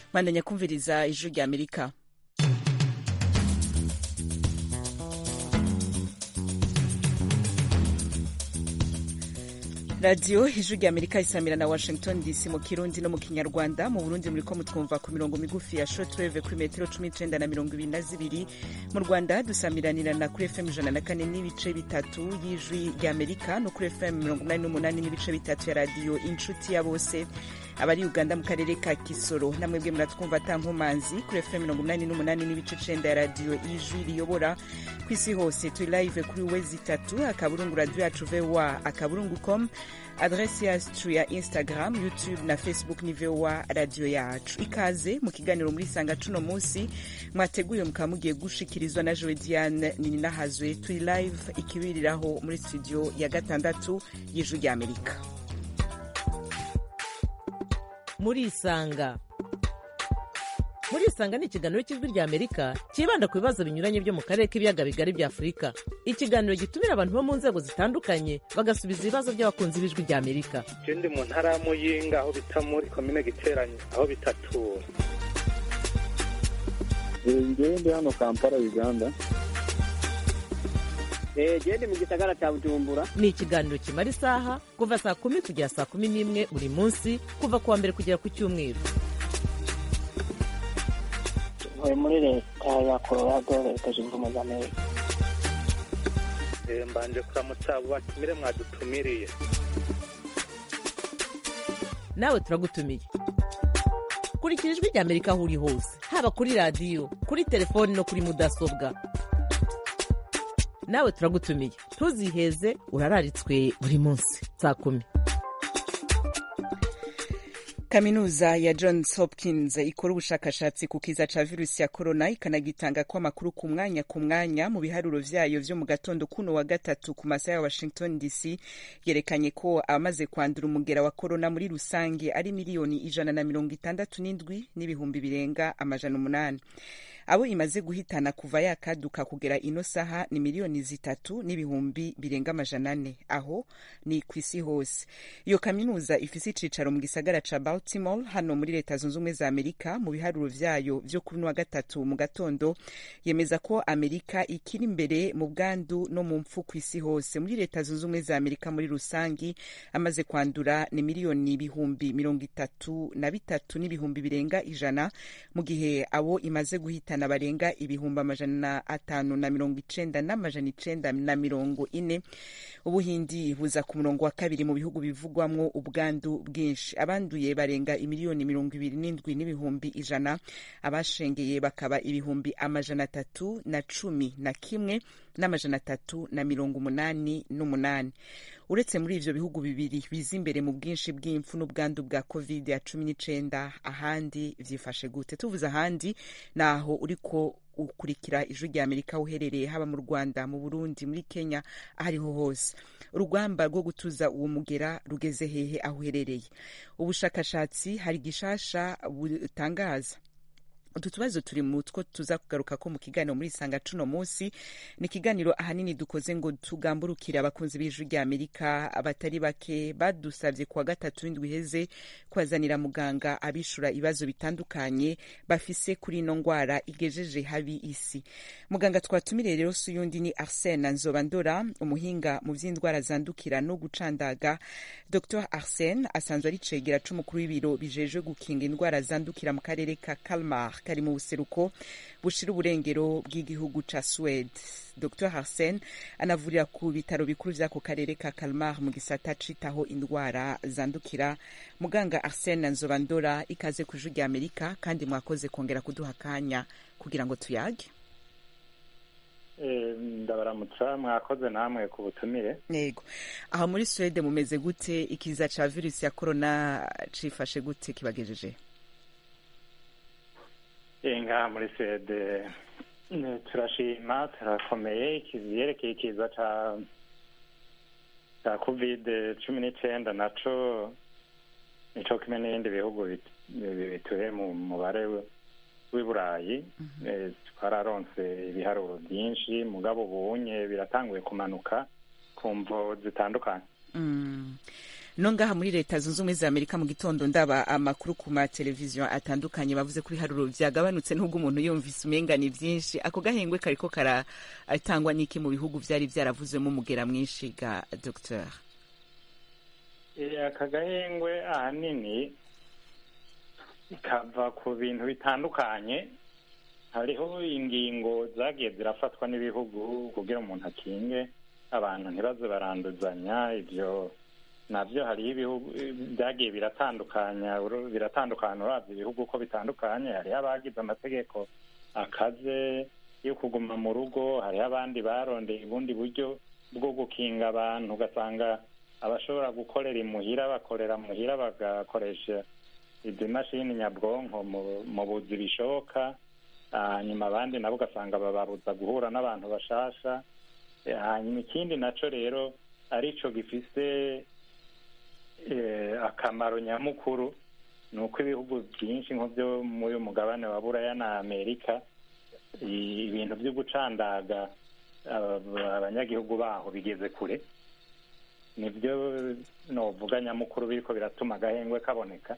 bandanya kumviriza ijwi rya Amerika. Radio ijwi rya Amerika isamira na Washington DC mu Kirundi no mu Kinyarwanda. Mu Burundi muriko mutwumva ku mirongo migufi ya shortwave kuri metero 19 na 22. Mu Rwanda dusamiranira na kuri FM 104 n'ibice bitatu y'ijwi rya Amerika no kuri FM 88 n'ibice bitatu ya radio Inshuti ya Bose. Abari Uganda mu karere ka Kisoro namwebwe muratwumva tankomanzi kuri FM 88 n'ibice 9 ya radio ijwi riyobora kwisi hose. Turi live kuri wezi 3 akaburungu radio yacu VOA akaburungu.com, adresi yacu ya Instagram, YouTube na Facebook ni VOA radio yacu. Ikaze mu kiganiro muri sanga cuno munsi mwateguye mukaba mugiye gushikirizwa na Joe Diane Nininahazwe. Turi live ikibiriraho muri studio ya gatandatu y'ijwi rya Amerika. Murisanga ni ikiganiro cy'ijwi rya Amerika kibanda ku bibazo binyuranye byo mu karere k'ibiyaga bigari bya Afurika. Ikiganiro gitumira abantu bo mu nzego zitandukanye bagasubiza ibibazo by'abakunzi b'ijwi rya Amerika. Ndi mu ntara ya Muyinga aho bita muri komine Giteranye aho bitatura. Ndi hano Kampala Uganda. Ndi mu gisagara cya Bujumbura. Ni ikiganiro kimara isaha kuva saa 10 kugera saa 11 buri munsi kuva kuwa mbere kugera ku cyumweru. Muri leta ya Colorado leta zunze ubumwe za Amerika. Mbanje kuramutsa abo batumire mwadutumiriye. Nawe turagutumiye. Kurikira ijwi rya Amerika aho uri hose, haba kuri radio, kuri telefone no kuri mudasobwa. Nawe turagutumiye. Ntuziheze urararitswe buri munsi saa 10. Kaminuza ya Johns Hopkins ikora ubushakashatsi ku kiza ca virusi ya corona ikanagitanga ko amakuru ku mwanya mu biharuro vyayo vyo mu gatondo kuno wa gatatu ku masaha ya Washington DC yerekanye ko amaze kwandura umugera wa corona muri rusange ari miliyoni 167 n'ibihumbi birenga 800. Abo imaze guhitana kuva yakaduka kugera ino saha ni miliyoni 3 n'ibihumbi birenga 400. Aho ni kwisi hose. Iyo kaminuza ifise icicaro mu gisagara ca Baltimore hano muri leta zunze ubumwe za Amerika. Mu biharuro vyayo vyo kuri wa gatatu mu gatondo yemeza ko Amerika ikiri imbere mu bwandu no mu mpfu kwisi hose. Muri leta zunze ubumwe za Amerika muri rusangi amaze kwandura ni miliyoni ibihumbi 33 n'ibihumbi birenga 100, mu gihe abo imaze guhitana barenga ibihumbi 590 n'amajana Ubuhindi buza ku murongo wa kabiri mu bihugu bivugwamwo ubwandu bwinshi. Abanduye barenga imiliyoni 27 n'ibihumbi 100, abashengeye bakaba ibihumbi 311 n'amajana 388. Uretse muri ivyo bihugu bibiri biza imbere mu bwinshi bw'impfu n'ubwandu bwa COVID-19, ahandi vyifashe gute? Tuvuze ahandi naho uriko ukurikira ijwi rya Amerika uherereye haba mu Rwanda, mu Burundi, muri Kenya, ahariho hose. Urugamba rwo gutuza uwo mugera rugeze hehe aho uherereye? Ubushakashatsi hari gishasha butangaza. Utu tubazo turi mu two tuza kugaruka ko mu kiganiro muri sanga cuno munsi. Ni kiganiro ahanini dukoze ngo tugamburukire abakunzi b'ijwi rya Amerika abatari bake badusavye kuwa gatatu w'indwi heze kwazanira muganga abishura ibibazo bitandukanye bafise kuri ino ngwara igejeje habi isi. Muganga twatumire rero suyundi ni Arsene Nzobandora, umuhinga mu vy'indwara zandukira no gucandaga. Dr Arsene asanzwe ari cegera c'umukuru w'ibiro bijeje gukinga indwara zandukira mu karere ka Kalmar kari mu buseruko bushira uburengero bw'igihugu ca Swede. Dr Arsene anavurira ku bitaro bikuru vy'ako karere ka Kalmar mu gisata citaho indwara zandukira. Muganga Arsene Nzobandora, ikaze ku ijwi rya Amerika kandi mwakoze kongera kuduha kanya kugira ngo tuyage. Ndabaramutsa, mwakoze namwe ku butumire. Yego. Aho muri Swede mumeze gute? Ikiza ca virusi ya corona cifashe gute kibagejeje? Inga muri Swede turashima, turakomeye. Ikivyerekeye ikiza ca COVID-19 naco nico kimwe n'ibindi bihugu bituye mu mubare w'Iburayi. Twararonse ibiharuro byinshi, mugabo ubunye biratanguye kumanuka ku mvo zitandukanye. no ngaha muri leta zunze ubumwe za Amerika mu gitondo ndaba amakuru ku ma televiziyo atandukanye bavuze ko ibiharuro vyagabanutse n'ubwo umuntu yumvise umenga ni vyinshi. Ako gahengwe kariko karatangwa n'iki mu bihugu vyari vyaravuzwemo umugera mwinshi ga Dr. aka gahengwe ahanini kava ku bintu bitandukanye. Hariho ingingo zagiye zirafatwa n'ibihugu kugira umuntu akinge abantu ntibaze baranduzanya. Ivyo navyo hariho ibihugu byagiye biratandukana uravye ibihugu uko bitandukanye. Hariho abagize amategeko akaze yo kuguma mu rugo, hariho abandi barondeye ubundi buryo bwo gukinga abantu, ugasanga abashobora gukorera imuhira bakorera muhira bagakoresha izi mashini nyabwonko mu buzi bishoboka. Hanyuma abandi nabo ugasanga bababuza guhura n'abantu bashasha. Hanyuma ikindi naco rero arico gifise akamaro nyamukuru ni uko ibihugu byinshi nko byo muri uyu mugabane wa Buraya na Amerika ibintu byo gucandaga abanyagihugu baho bigeze kure. Nibyo novuga nyamukuru biriko biratuma agahengwe kaboneka.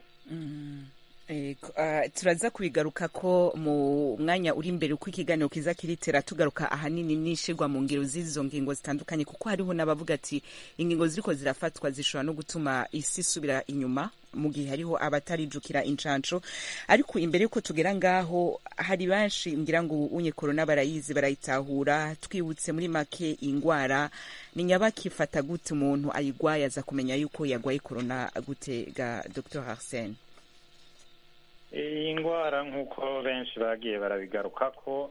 Turaza kubigaruka ko mu mwanya uri imbere uko ikiganiro kiza kiritera tugaruka ahanini n'ishirwa mu ngiro z'izo ngingo zitandukanye, kuko hariho n'abavuga ati ingingo ziriko zirafatwa zishobora no gutuma isi isubira inyuma mu gihe hariho abatarijukira incanco. Ariko imbere yuko tugera ngaho hari benshi ngira ngo unye corona barayizi barayitahura. Twibutse muri make ingwara ni nyabaki ifata gute umuntu ayigwaye aza kumenya yuko yagwaye corona gute ga Dr. Arsene? Iyi ngwara nk'uko benshi bagiye barabigaruka ko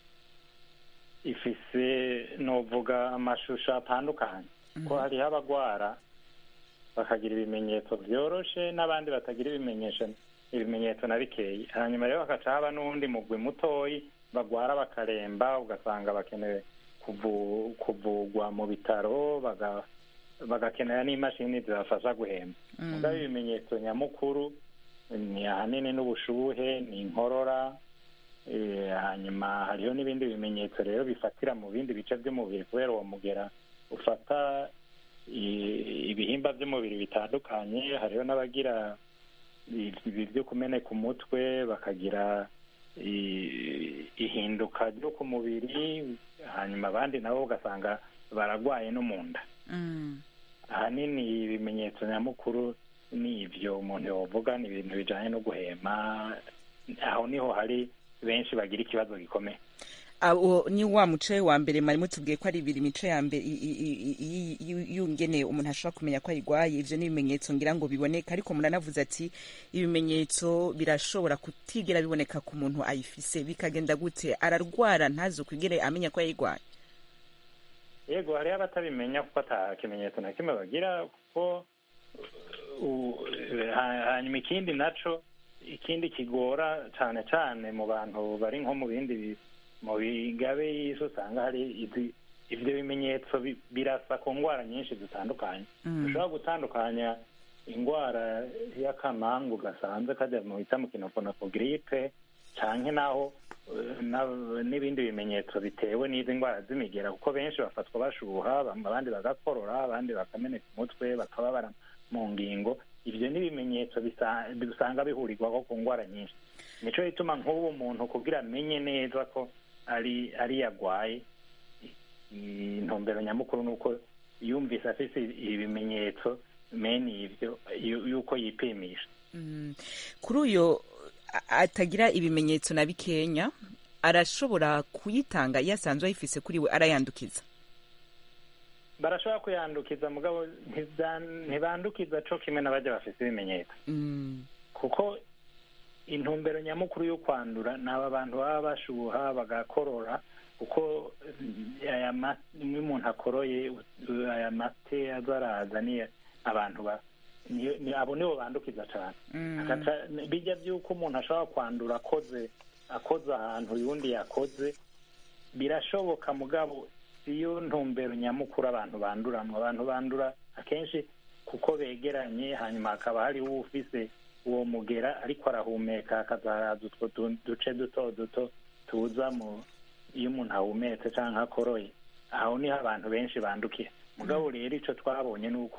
ifise novuga amashusho atandukanye. Ko hariho abagwara bakagira ibimenyetso vyoroshe n'abandi batagira ibimenyetso na bikeyi. Hanyuma rero hakaca haba n'uwundi mugwi mutoyi bagwara bakaremba, ugasanga bakenewe kuvugwa mu bitaro, bagakenera n'imashini zibafasha guhemba. Mugabo ibimenyetso nyamukuru ni ahanini n'ubushuhe, ni inkorora. Hanyuma hariho n'ibindi bimenyetso rero bifatira mu bindi bice by'umubiri kubera uwo mugera ufata ibihimba by'umubiri bitandukanye. Hariho n'abagira ibi byo kumeneka umutwe, bakagira ihinduka ryo ku mubiri. Hanyuma abandi nabo ugasanga baragwaye no mu nda. Ahanini ibimenyetso nyamukuru ni ivyo umuntu yovuga, ni ibintu bijanye no guhema. Aho niho hari benshi bagira ikibazo gikomeye. Ni wa muce wa mbere mari mutubwiye ko ari ibiri mice ya mbere yungene umuntu ashobora kumenya ko ayigwaye. Ivyo ni ibimenyetso ngira ngo biboneka, ariko muranavuze ati ibimenyetso birashobora kutigera biboneka ku muntu ayifise. Bikagenda gute? Ararwara ntazokwigere amenya ko ayigwaye? Yego, hariho abatabimenya kuko ata kimenyetso na kimwe bagira. Kuko hanyuma ikindi naco, ikindi kigora cane cane mu bantu bari nko mu bindi mu bigabe y'isi, usanga hari ivyo bimenyetso birasa ku ngwara nyinshi zitandukanye. Ushobora gutandukanya ingwara y'akamangu gasanzwe kajya mu bita mu kinofonofo gripe, canke naho n'ibindi bimenyetso bitewe n'izi ngwara z'imigera, kuko benshi bafatwa bashuha, abandi bagakorora, abandi bakameneka umutwe, bakababara mu ngingo. Ivyo ni ibimenyetso bisanga bihurirwaho ku ngwara nyinshi. Nico gituma nk'ubu umuntu kugira amenye neza ko ari yagwaye, intumbero nyamukuru nuko yumvise afise ibimenyetso mene ivyo yuko yipimisha. Kuri uyo atagira ibimenyetso na bikenya, arashobora kuyitanga iyo asanzwe ayifise kuri we, arayandukiza? Barashobora kuyandukiza, mugabo ntibandukiza co kimwe n'abaje bafise ibimenyetso. Kuko intumbero nyamukuru yo kwandura n'aba bantu baba bashuha bagakorora, kuko aya umuntu akoroye, aya mate azaraza ni abantu abo nibo bandukiza cane. Bijya by'uko umuntu ashobora kwandura akoze ahantu yundi yakoze, birashoboka, mugabo iyo ntumbero nyamukuru abantu banduramwo. Abantu bandura akenshi kuko begeranye, hanyuma hakaba hari ufise uwo mugera ariko arahumeka, hakazaza utwo duce duto duto tuza iyo umuntu ahumetse canke akoroye. Aho niho abantu benshi bandukiye. Mugabo rero ico twabonye nuko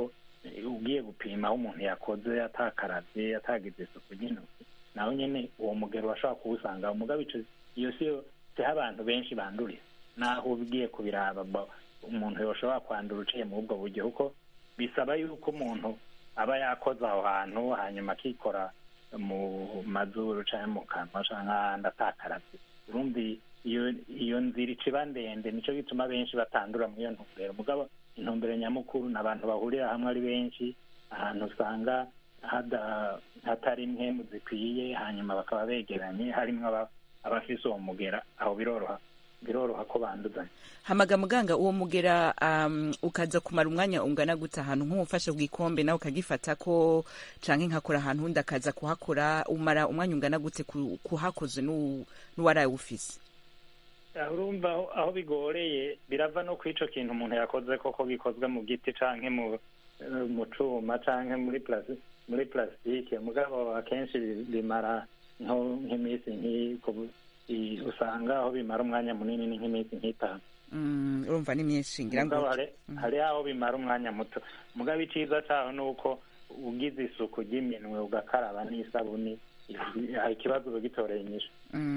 ugiye gupima aho umuntu yakoze atakaravye atagize isuku ry'intoki naho nyene uwo mugero urashobora kuwusanga umugabo iyo siho abantu benshi bandurira naho ugiye kubiraba umuntu yoshobora kwandura uciye muri ubwo buryo kuko bisaba yuko umuntu aba yakoze aho hantu hanyuma akikora mu mazuru canke mu kanwa canke ahandi atakaravye urumva iyo nzira iba ndende nico gituma benshi batandura muri iyo ntumbero mugabo intumbero nyamukuru ni abantu bahurira hamwe ari benshi ahantu usanga hatari impwemu zikwiye hanyuma bakaba begeranye harimwo abafise uwo mugera aho biroroha ko banduzanya. Hamaga muganga uwo mugera ukaza kumara umwanya ungana gute ahantu nk'umufashe ku gikombe nawe ukagifata ko canke nkakora ahantu hundi akaza kuhakora umara umwanya ungana gute kuhakoze n'uwaraye ufise? Urumva aho bigoreye birava no kw'ico kintu umuntu yakoze koko gikozwe mu giti canke mu cuma canke muri plastike mugabo akenshi bimara nk'iminsi usanga aho bimara umwanya munini ni nk'iminsi nk'itanu. Urumva ni myinshi ngira ngo hari aho bimara umwanya muto mugabo iciza caho nuko ugize isuku ry'iminwe ugakaraba n'isabuni hari ikibazo ugitoreye inyishu.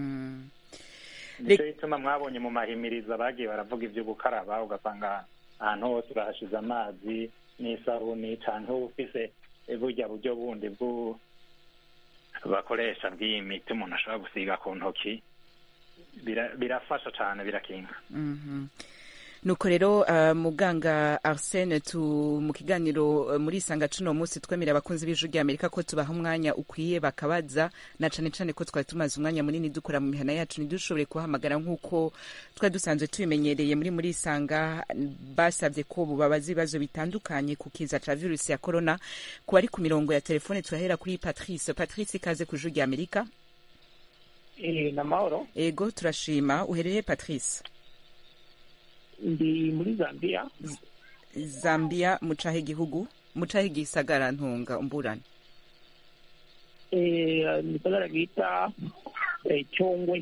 Nico gituma mwabonye mu mahimiriza bagiye baravuga ivyo gukaraba ugasanga ahantu hose bahashize amazi n'isabuni canke ufise burya buryo bundi bakoresha bw'iyi miti umuntu ashobora gusiga ku ntoki birafasha cane birakinga. Nuko rero muganga Arsene mu kiganiro muri Isanga cuno munsi twemerera abakunzi b'Ijwi ry'Amerika ko tubaha umwanya ukwiye bakabaza na cane cane ko twari tumaze umwanya munini dukora mu mihana yacu ntidushobore kuhamagara nk'uko twari dusanzwe tubimenyereye muri Isanga basabye ko bubabaza ibibazo bitandukanye ku kiza ca virusi ya corona ku bari ku mirongo ya telefone turahera kuri Patrice ikaze ku Ijwi ry'Amerika. Na mahoro. Ego turashima uhereye Patrice. Ndi muri Zambia mucahe gihugu mucahe gisagara ntunga umburane nisagara bita Chongwe.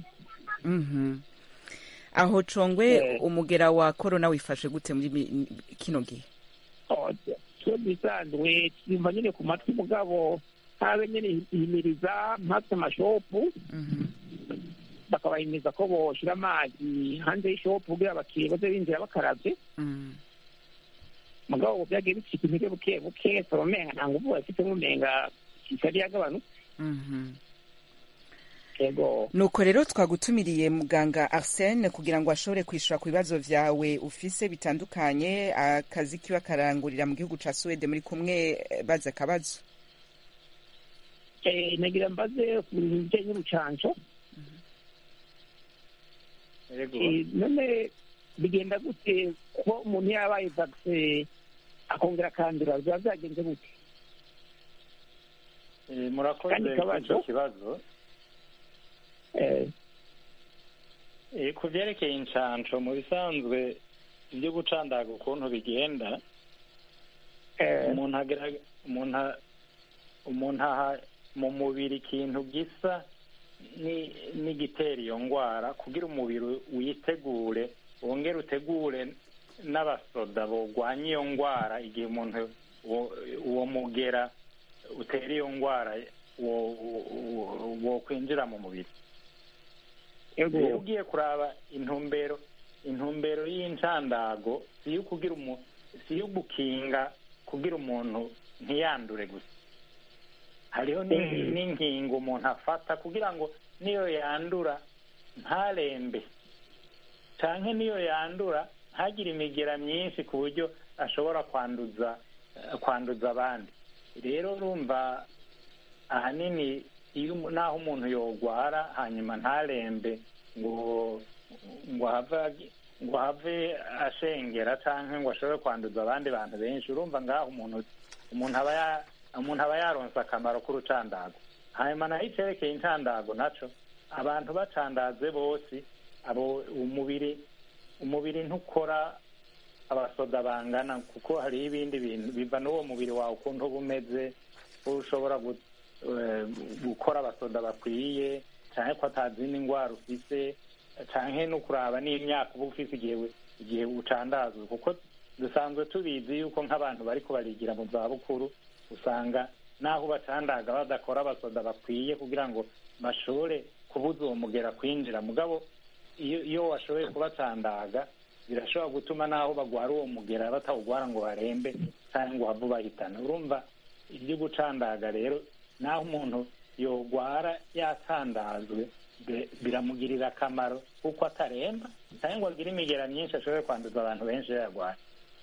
Aho Chongwe umugera wa corona wifashe gute muri kino gihe? So bisanzwe kimva nyine ku matwi mugabo habe nyine ihimiriza mpatse amashopu bakabahimiza ko boshira amazi hanze y'ishopu kugira abakiriya baze binjira bakaravye mugabo byagiye bicika intege buke buke somenga nta nguvu bafite nk'umenga kitari yagabanutse. Ego nuko rero twagutumiriye muganga Arsene kugira ngo ashobore kwishura ku bibazo vyawe ufise bitandukanye akazi kiba karangurira mu gihugu ca Sweden muri kumwe baza kabazo. Nagira mbaze ku bijanye n'urucanco. None bigenda gute ko umuntu yabaye vaccine akongera akandura biba byagenze gute? Murakoze icyo kibazo. Ku vyerekeye incanco mu bisanzwe ibyo gucandaga ukuntu bigenda umuntu aha mu mubiri ikintu gisa n'igitera iyo ngwara kugira umubiri witegure wongere utegure n'abasoda bogwanya iyo ngwara igihe umuntu uwo mugera utera iyo ngwara wo kwinjira mu mubiri. Rero ugiye kuraba intumbero y'incandago si yo gukinga kugira umuntu ntiyandure gusa hariho n'inkingo umuntu afata kugira ngo niyo yandura ntarembe canke niyo yandura ntagire imigera myinshi ku buryo ashobora kwanduza abandi. Rero urumva ahanini naho umuntu yogwara hanyuma ntarembe ngo have ashengera canke ngo ashobore kwanduza abandi bantu benshi urumva ngaho umuntu aba yaronse akamaro k'urucandago. Hanyuma naho icerekeye incandago naco abantu bacandaze bose abo umubiri ntukora abasoda bangana kuko hari ibindi bintu biva n'uwo mubiri wawe ukuntu uba umeze ushobora gukora abasoda bakwiye canke ko atazindi ngwara ufise canke no kuraba n'imyaka uba ufise igihe ucandazwe kuko dusanzwe tubizi yuko nk'abantu bariko barigira mu zabukuru usanga naho bacandaga badakora abasoda bakwiye kugira ngo bashobore kubuza uwo mugera kwinjira, mugabo iyo washoboye kubacandaga birashobora gutuma naho bagwara uwo mugera batawugwara ngo barembe cyangwa ngo have bahitana. Urumva ibyo gucandaga rero naho umuntu yogwara yatandazwe biramugirira akamaro kuko ataremba cyangwa ngo agire imigera myinshi ashobore kwanduza abantu benshi yarwaye.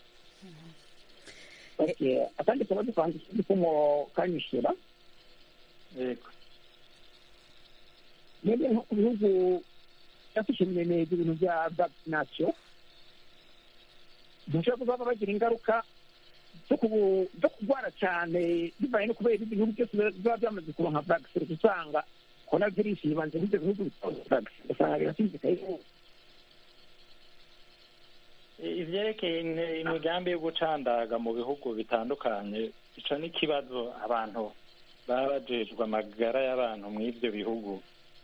Akandi kabazo kanjye ndikumo kanyishura. Yego. Mwebwe nko ku bihugu byafashije neza ibintu bya vaccination, dushobora kuzaba bagira ingaruka zo kurwara cyane bivaye no kubera ibihugu byose biba byamaze kuronka vaccine, usanga coronavirus yibanze muri ibyo bihugu bitandukanye usanga birasizikaye. Ivyerekeye imigambi yo gucandaga mu bihugu bitandukanye, ico ni ikibazo abantu baba bajejwe amagara y'abantu muri ibyo bihugu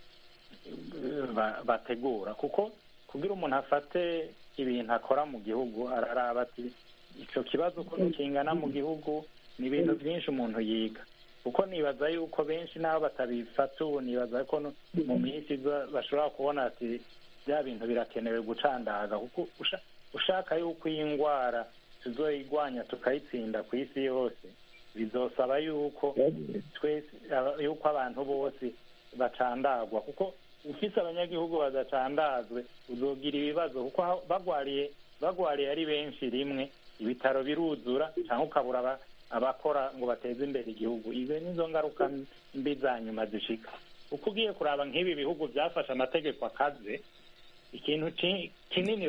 bategura, kuko kugira umuntu afate ibintu akora mu gihugu araraba ati ico kibazo uko kingana mu gihugu, ni ibintu byinshi umuntu yiga. Kuko nibaza yuko benshi n'abo batabifata ubu nibaza ko mu minsi bashobora kubona ati bya bintu birakenewe gucandaga, kuko ushaka yuko iyi ndwara tuzoyigwanya tukayitsinda ku isi yose bizosaba yuko twese yuko abantu bose bacandagwa, kuko ufise abanyagihugu badacandazwe uzogira ibibazo, kuko bagwariye ari benshi rimwe ibitaro biruzura cyangwa ukabura abakora ngo bateze imbere igihugu. Izo nizo ngaruka mbi za nyuma zishika. Uko ugiye kuraba nk'ibi bihugu byafashe amategeko akaze, ikintu kinini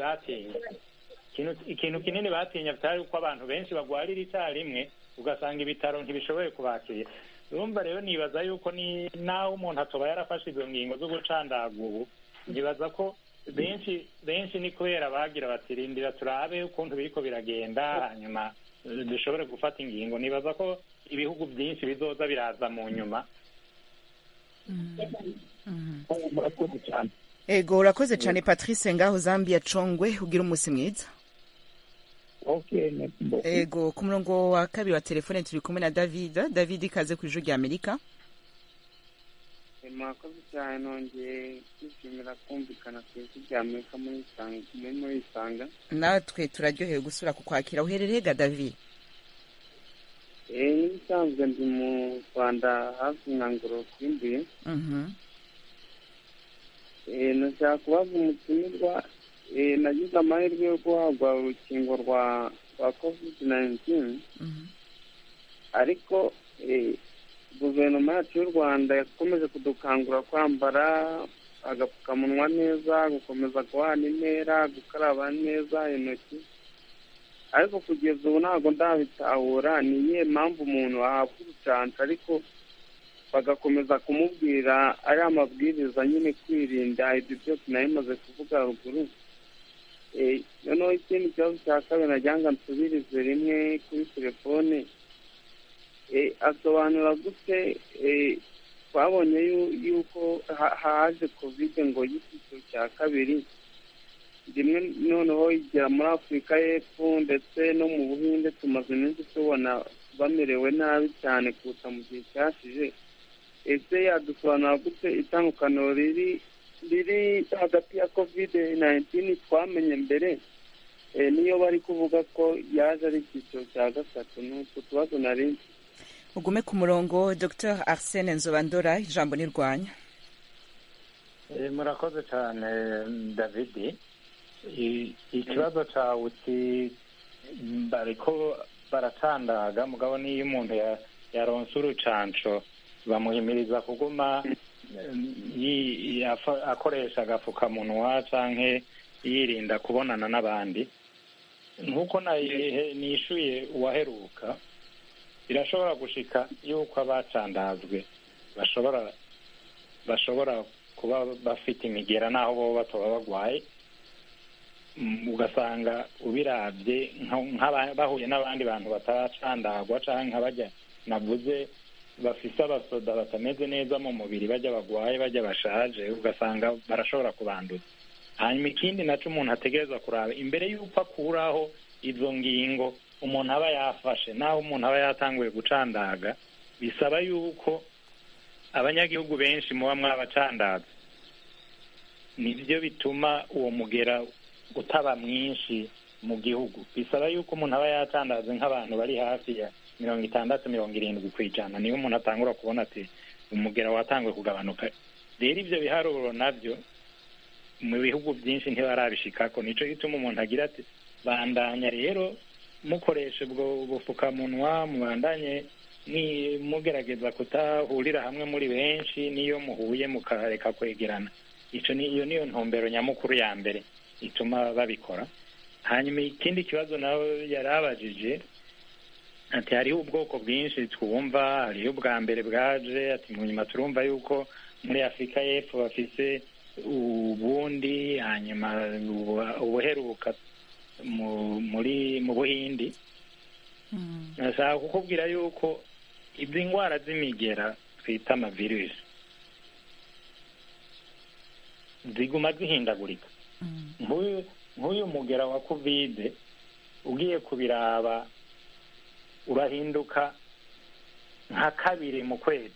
batinya bitari uko abantu benshi bagwarira icyarimwe ugasanga ibitaro ntibishoboye kubakira. Urumva rero nibaza yuko naho umuntu atoba yarafashe izo ngingo zo gucandaga ubu, nibaza ko benshi ni kubera bagira batirindira turabe ukuntu biriko biragenda hanyuma dushobore gufata ingingo. Nibaza ko ibihugu byinshi bizoza biraza mu nyuma. Ego urakoze cyane Patrice ngaho Zambia Chongwe, ugira umunsi mwiza. Ego ku murongo wa kabiri wa telefone turi kumwe na David ikaze ku ijwi rya Amerika. Mwakoze cyane, nongeye kwishimira kumvikana ku ijwi rya Amerika muri Isanga. Natwe turaryohewe gusura kukwakira. Uherereye ga David? N'ibisanzwe ndi mu Rwanda hafi nka Ngoro kwimbuye. Nashaka kubaza umutumirwa, nagize amahirwe yo guhabwa urukingo rwa COVID-19, ariko guverinoma yacu y'u Rwanda yakomeje kudukangura kwambara agapfukamunwa neza, gukomeza guhana intera, gukaraba neza intoki, ariko kugeza ubu ntabwo ndabitahura ni iyihe mpamvu umuntu ahabwa urucanco ariko bagakomeza kumubwira ari amabwiriza nyine kwirinda ibyo byose nari maze kuvuga ruguru. Noneho ikindi kibazo cya kabiri nagira ngo nsubirize rimwe kuri telefone, asobanura gute twabonye yuko haje kovide ngo y'icyiciro cya kabiri rimwe, noneho igera muri Afurika y'Epfo ndetse no mu Buhinde tumaze iminsi tubona bamerewe nabi cyane kuruta mu gihe cyashize. Ese yadusobanura gute itandukaniro riri hagati ya COVID-19 twamenye mbere niyo bari kuvuga ko yaje ari icyiciro cya gatatu? N'utwo tubazo nari. Ugume ku murongo. Dr Arsene Nzobandora, ijambo ni rwanya. Murakoze cyane David. Ikibazo cyawe uti bariko baracandaga, mugabo niyo umuntu yaronse urucanco bamuhimiriza kuguma akoresha agapfukamunwa canke yirinda kubonana n'abandi. Nk'uko nishuye uwaheruka, birashobora gushika yuko abacandazwe bashobora kuba bafite imigera naho bo batoba bagwaye, ugasanga ubirabye bahuye n'abandi bantu bataracandagwa canke nk'abajya navuze bafise abasoda batameze neza mu mubiri, bajya bagwaye bajya bashaje, ugasanga barashobora kubanduza. Hanyuma ikindi naco umuntu ategereza kuraba imbere y'uko akuraho izo ngingo umuntu aba yafashe naho umuntu aba yatanguye gucandaga bisaba yuko abanyagihugu benshi muba mwabacandaza nibyo bituma uwo mugera utaba mwinshi mu gihugu bisaba yuko umuntu aba yacandaze nk'abantu bari hafi ya 60-70% niyo umuntu atangura kubona ati umugera watanguye kugabanuka rero ivyo biharuro navyo mu bihugu byinshi ntibarabishikako nico gituma umuntu agira ati bandanya rero mukoresha ubwo bufukamunwa mubandanye ni mugerageza kutahurira hamwe muri benshi niyo muhuye mukareka kwegerana iyo niyo ntumbero nyamukuru ya mbere ituma babikora hanyuma ikindi kibazo nawe yarabajije ati hariho ubwoko bwinshi twumva hariho ubwa mbere bwaje ati mu nyuma turumva yuko muri Afurika y'Epfo bafise ubundi hanyuma ubuheruka mu Buhindi nashaka kukubwira yuko izi ndwara z'imigera twita amavirusi ziguma zihindagurika nk'uyu mugera wa covid ugiye kubiraba urahinduka nka kabiri mu kwezi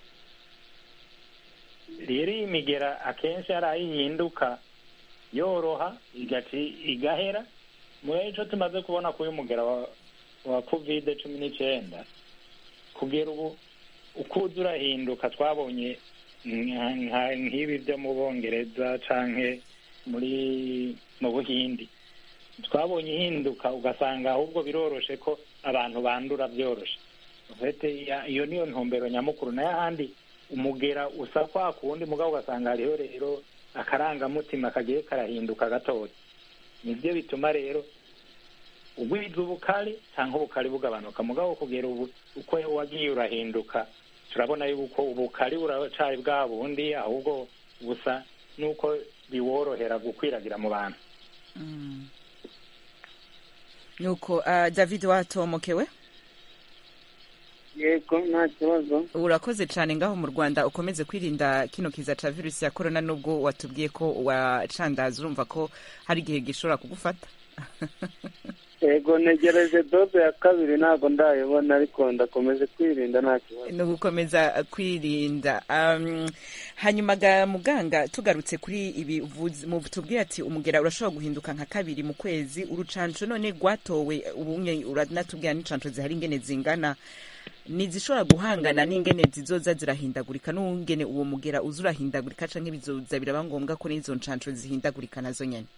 rero iyi migera akenshi ari ayihinduka yoroha igahera muri ejo tumaze kubona ko uyu mugera wa covid 19 kugera ubu uko urahinduka twabonye nk'ibi byo mu Bongereza canke mu Buhindi twabonye ihinduka ugasanga ahubwo biroroshe ko abantu bandura byoroshe iyo niyo ntumbero nyamukuru nayo ahandi umugera usa kwa kundi mugabo ugasanga hariho rero akarangamutima kagiye karahinduka gatoya nibyo bituma rero ugwiza ubukari cyangwa ubukari bugabanuka mugabo kugera ubu uko wagiye urahinduka turabona yuko ubukari buracari bwa bundi ahubwo busa nuko biworohera gukwiragira mu bantu nuko David watomokewe yego nta kibazo urakoze cyane ngaho mu Rwanda ukomeze kwirinda kino kiza ca virusi ya corona nubwo watubwiye ko wacandaza urumva ko hari igihe gishobora kugufata yego negereje doze ya kabiri ntabwo ndayibona ariko ndakomeze kwirinda nta kibazo no gukomeza kwirinda hanyuma muganga tugarutse kuri ibi tubwiye ati umugera urashobora guhinduka nka kabiri mu kwezi urucanco none gwatowe ubumwe uranatubwira n'incanco zihari ingene zingana nizishobora guhangana n'ingene zizoza zirahindagurika n'ungene uwo mugera uzurahindagurika canke bizoza biraba ngombwa ko n'izo ncanco zihindagurika nazo nyene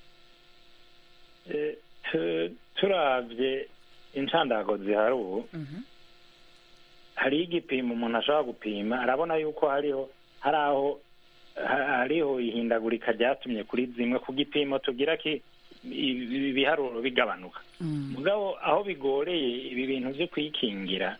turavye incandago zihari ubu hariho igipimo umuntu ashobora gupima arabona yuko hariho ihindagurika ryatumye kuri zimwe ku gipimo tugira ibiharuro bigabanuka mugabo aho bigoreye ibi bintu byo kwikingira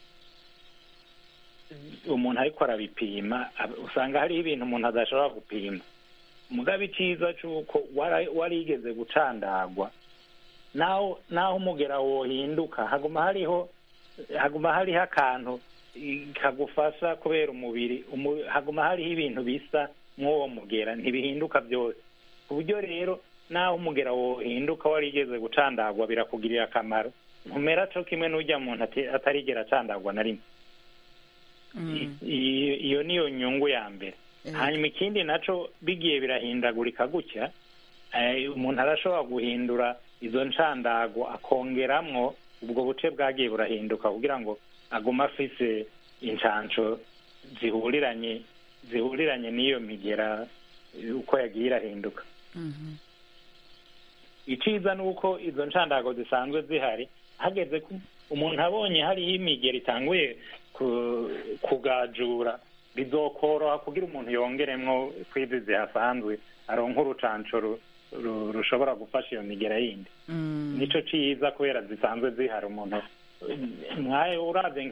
umuntu ariko arabipima usanga hariho ibintu umuntu adashobora gupima mugabo iciza c'uko warigeze gucandagwa naho umugera wohinduka haguma hariho akantu kagufasha kubera umubiri haguma hariho ibintu bisa nk'uwo mugera ntibihinduka byose ku buryo rero naho umugera wohinduka warigeze gucandagwa birakugirira akamaro ntumera co kimwe n'ujya muntu atarigera acandagwa na rimwe iyo niyo nyungu ya mbere hanyuma ikindi naco bigiye birahindagurika gutya umuntu arashobora guhindura izo ncandago akongeramwo ubwo buce bwagiye burahinduka kugira ngo aguma afise incanco zihuriranye n'iyo migera uko yagiye irahinduka iciza nuko izo ncandago zisanzwe zihari hageze ko umuntu abonye hariho imigera itanguye kugajura bizokoroha kugira umuntu yongeremwo kwizi zihasanzwe aronka urucanco rushobora gufasha iyo migera yindi nico ciza kubera zisanzwe zihari umuntu nkaye uravye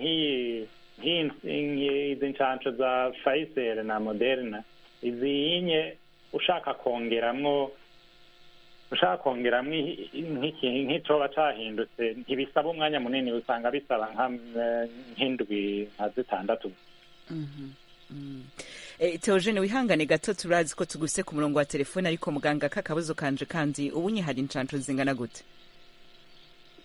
izi ncanco za Pfizer na Moderna izinye ushaka kongeramwo nk'icoba cahindutse ntibisaba umwanya munini usanga bisaba nk'indwi nka 6 Theogene wihangane gato turazi ko tuguse ku murongo wa telefone ariko muganga kakabuzo kanje kandi ubunye hari incanco zingana gute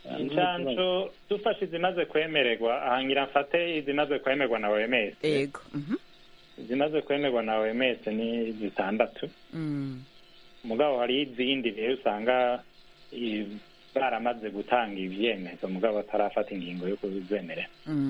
inshansho dufashe izimaze kwemererwa ahangira mfate izimaze kwemerwa na OMS. Yego. Izimaze kwemerwa na OMS ni 6. Mugabo hari izindi rero usanga baramaze gutanga ivyemezo mugabo atarafata ingingo yo kuzemerera.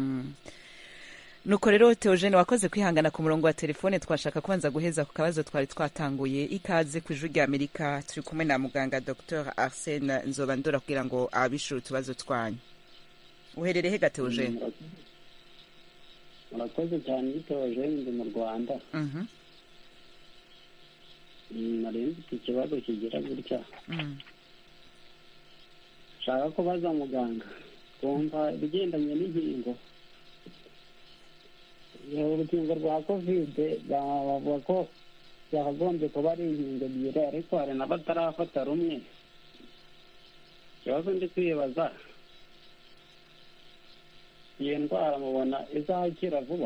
Nuko rero Theogene wakoze kwihangana ku murongo wa telefone, twashaka kubanza guheza ku kabazo twari twatanguye. Ikaze ku Ijwi rya Amerika, turi kumwe na muganga Dr Arsene Nzobandora kugira ngo abishure utubazo twanyu. Uherereye he Theogene? Murakoze cyane Theogene, ndi mu Rwanda. Nari mfite ikibazo kigira gutya. Shaka kubaza muganga kumva ibigendanye n'inkingo. Urukingo rwa COVID bavuga ko byakagombye kuba ari inkingo ebyiri ariko hari n'abatarafata rumwe. Ikibazo ndi kwibaza, iyi ndwara mubona izakira vuba?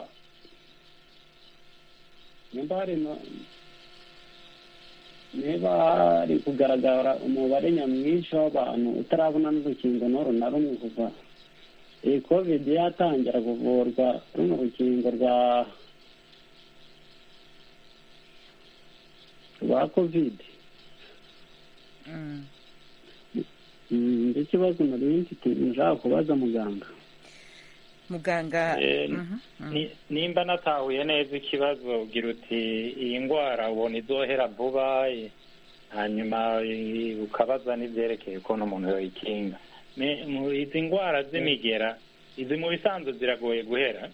Niba hari kugaragara umubare nyamwinshi w'abantu utarabona n'urukingo n'uru na rumwe kuva iyi COVID yatangira kuvurwa runo rukingo rwa COVID. Ndi kibazo nari mfite nshaka kubaza muganga. Nimba natahuye neza ikibazo ugira uti iyi ndwara ubona izohera vuba hanyuma ukabaza n'ibyerekeye ukuntu umuntu yoyikinga. Izi ndwara z'imigera izi mu bisanzwe ziragoye guhera.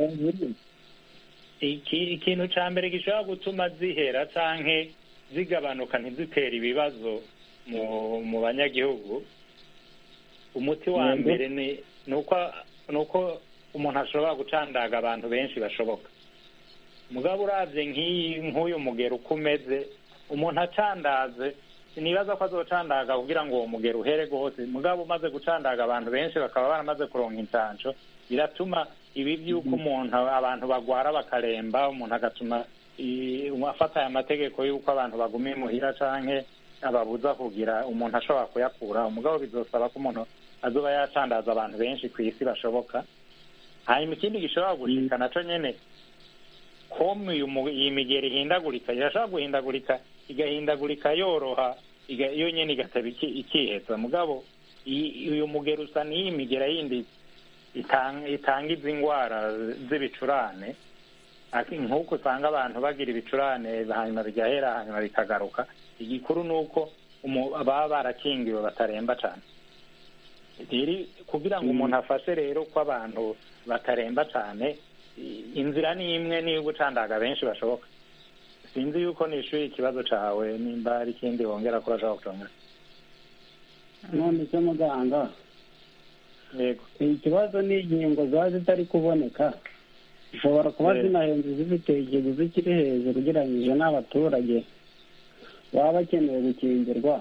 Ikintu cya mbere gishobora gutuma zihera canke zigabanuka ntizitere ibibazo mu banyagihugu, umuti wa mbere ni uko umuntu ashobora gucandaga abantu benshi bashoboka. Mugabo uravye nk'uyu mugero uko umeze, umuntu acandaze sinibaza ko azocandaga kugira ngo uwo mugero uhere rwose. Mugabo umaze gucandaga abantu benshi bakaba baramaze kuronka incanco, biratuma ibi by'uko abantu bagwara bakaremba, umuntu agatuma afata aya mategeko y'uko abantu baguma imuhira canke ababuza kugira umuntu ashobora kuyakura. Mugabo bizosaba ko umuntu azoba yacandaza abantu benshi ku isi bashoboka. Hanyuma ikindi gishobora gushika naco nyene, komu iyi migero ihindagurika, irashobora guhindagurika yoroha, iyo nyene igataba ikiheza. Mugabo uyu mugero usa n'iyi migera yindi itanga izi ndwara z'ibicurane, nk'uko usanga abantu bagira ibicurane hanyuma bigahera hanyuma bikagaruka. Igikuru ni uko baba barakingiwe bataremba cane. Kugira ngo umuntu afashe rero ko abantu bataremba cane, inzira ni imwe, niyo gucandaga benshi bashoboka. Sinzi yuko nishuye ikibazo cawe, nimba hari ikindi wongera ko urashobora kucongera. None se muganga, yego, ikibazo ni inkingo ziba zitari kuboneka, zishobora kuba zinahenze zifite ikiguzi kiri hejuru ugereranyije n'abaturage baba bakeneye gukingirwa.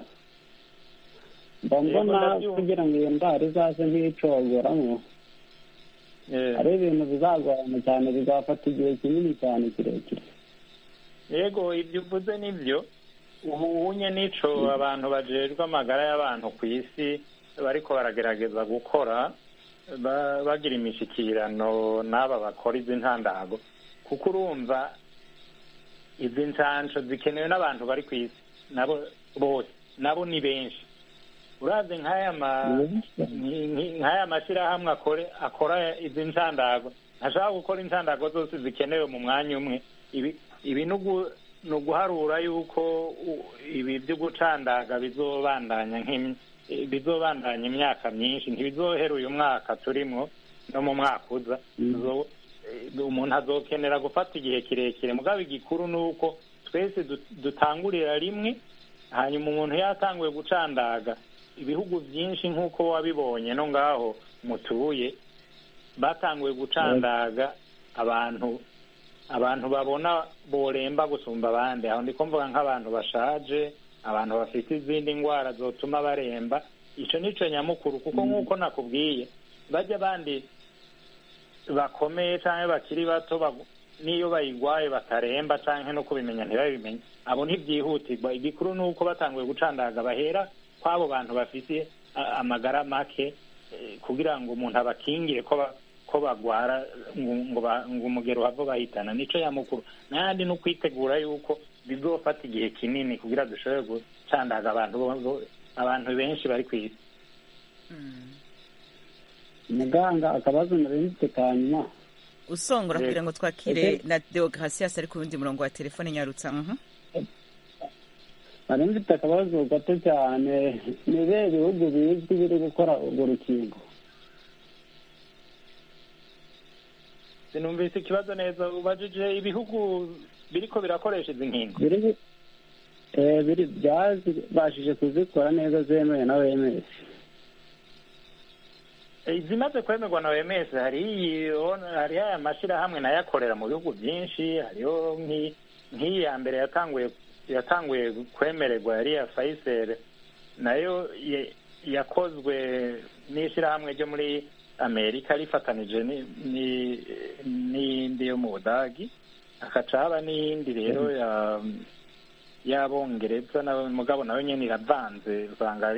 Mbona kugira ngo iyo ndwara izaze nk'icogoramo, hari ibintu bizagorana cyane, bizafata igihe kinini cyane kirekire. Yego, ibyo uvuze nibyo. Ubunye nico abantu bajejwe amagara y'abantu ku isi bariko baragerageza gukora, bagira imishikirano n'aba bakora izi ntandago, kuko urumva izi ncanco zikenewe n'abantu bari ku isi bose, nabo ni benshi. Uravye nk'aya mashirahamwe akora izi ncandago ntashaka gukora incandago zose zikenewe mu mwanya umwe. Ibi ni uguharura yuko ibi byo gucandaga bizobandanya imyaka myinshi, ntibizohera uyu mwaka turimwo no mu mwaka uza. Umuntu azokenera gufata igihe kirekire. Mugabo igikuru ni uko twese dutangurira rimwe, hanyuma umuntu yatanguye gucandaga, ibihugu byinshi nk'uko wabibonye no ngaho mutuye batanguye gucandaga abantu babona boremba gusumba abandi. Aho ndiko mvuga nk'abantu bashaje, abantu bafite izindi ndwara zotuma baremba. Ico nico nyamukuru, kuko nk'uko nakubwiye, bajya abandi bakomeye canke bakiri bato niyo bayigwaye bataremba canke no kubimenya ntibabimenye, abo ntibyihutirwa. Igikuru ni uko batanguye gucandaga bahera kw'abo bantu bafite amagara make kugira ngo umuntu abakingire ko bagwara ngo umugero uhava bahitana. nico yamukuru n'ayandi no kwitegura yuko bizofata igihe kinini kugira dushobore gucandaga abantu benshi bari ku isi. muganga akabazo narinzite kanyuma usongora kugira ngo twakire na Deogratias ari ku wundi murongo wa telefone nyarutsa. nari mfite akabazo gato cyane, ni ibihe bihugu bizwi biri gukora urwo rukingo? sinumvise ikibazo neza. ubajije ibihugu biriko birakoresha izi nkingo byabashije kuzikora neza zemewe na OMS? zimaze kwemerwa na OMS hariho aya mashyirahamwe nayo akorera mu bihugu byinshi. hariho nk'iyi ya mbere yatanguye kwemererwa yari iya Pfizer, nayo yakozwe n'ishyirahamwe ryo muri Amerika rifatanije n'iyindi yo mu Budagi, hakaca haba n'iyindi rero y'Abongereza mugabo nayo nyene iravanze, usanga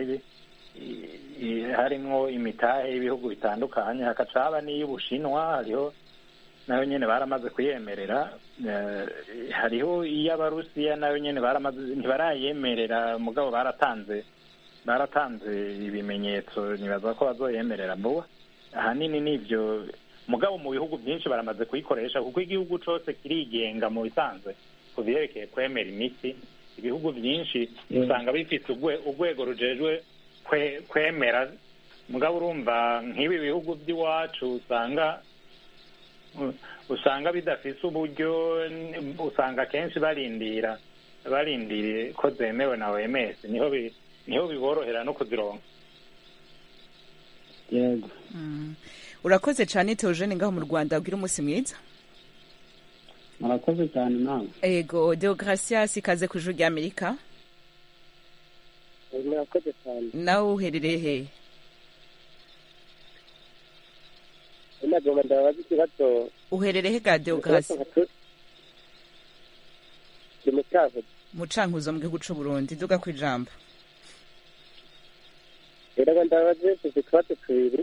harimwo imitahe y'ibihugu bitandukanye. hakaca haba n'iy'Ubushinwa, hariho nayo nyene baramaze kuyemerera. hariho iy'Abarusiya nayo nyene ntibarayemerera mugabo baratanze ibimenyetso, nibaza ko bazoyemerera vuba. ahanini nivyo mugabo mu bihugu byinshi baramaze kuyikoresha kuko igihugu cose kirigenga mu bisanzwe ku vyerekeye kwemera imiti. ibihugu byinshi usanga bifite urwego rujejwe kwemera, mugabo urumva nk'ibi bihugu by'iwacu usanga bidafise uburyo, usanga kenshi barindiriye ko zemewe na OMS, niho biborohera no kuzironka. yego urakoze cyane Theogene ngaho mu Rwanda, abwira umunsi mwiza. murakoze cyane nawe. Ego Deogratias ikaze ku Ijwi ry'Amerika. murakoze cyane. nawe uherereye he? nagomba ndabaza ikibazo. uherereye he ga Deogratias? mu Cankuzo mu gihugu c'u Burundi. duga ku ijambo. rero ndabaza ikibazo tubiri.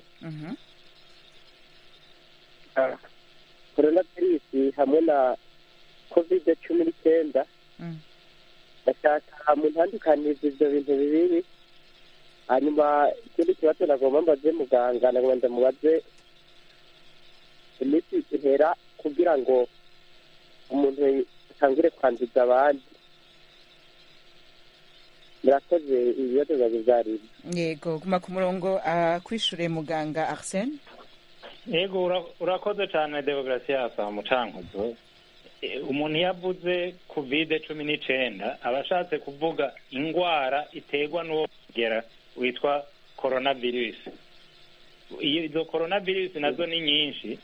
coronavirus hamwe na COVID-19 ndashaka muntandukanize ibyo bintu bibiri. hanyuma ikindi kibazo nagomba mbaze muganga, nagomba ndamubaze imiti ihera kugira ngo umuntu atangure kwanduza abandi. murakoze. ibibazo biba byari yego guma ku murongo kwishure muganga Arsene. yego urakoze cyane Deogratias mu Cankuzo. umuntu yavuze COVID-19 aba ashatse kuvuga ingwara iterwa n'uwo mugera witwa coronavirus. izo coronavirus nazo ni nyinshi.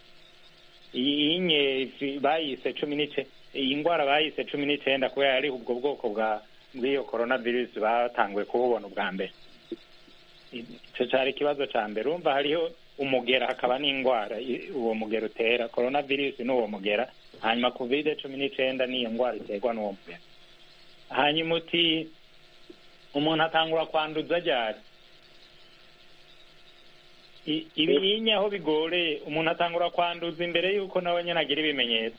iyi bayise 19, iyi ngwara bayise 19 kubera ari ubwo bwoko bw'iyo coronavirus batanguye kububona ubwa mbere. icyo cyari ikibazo cya mbere. urumva hariho umugera hakaba n'ingwara uwo mugera utera. coronavirus ni uwo mugera, hanyuma COVID-19 ni iyo ngwara iterwa n'uwo mugera. hanyuma uti umuntu atangura kwanduza ryari? ibiyinya aho bigoreye umuntu atangura kwanduza imbere y'uko nawe nyine agira ibimenyetso,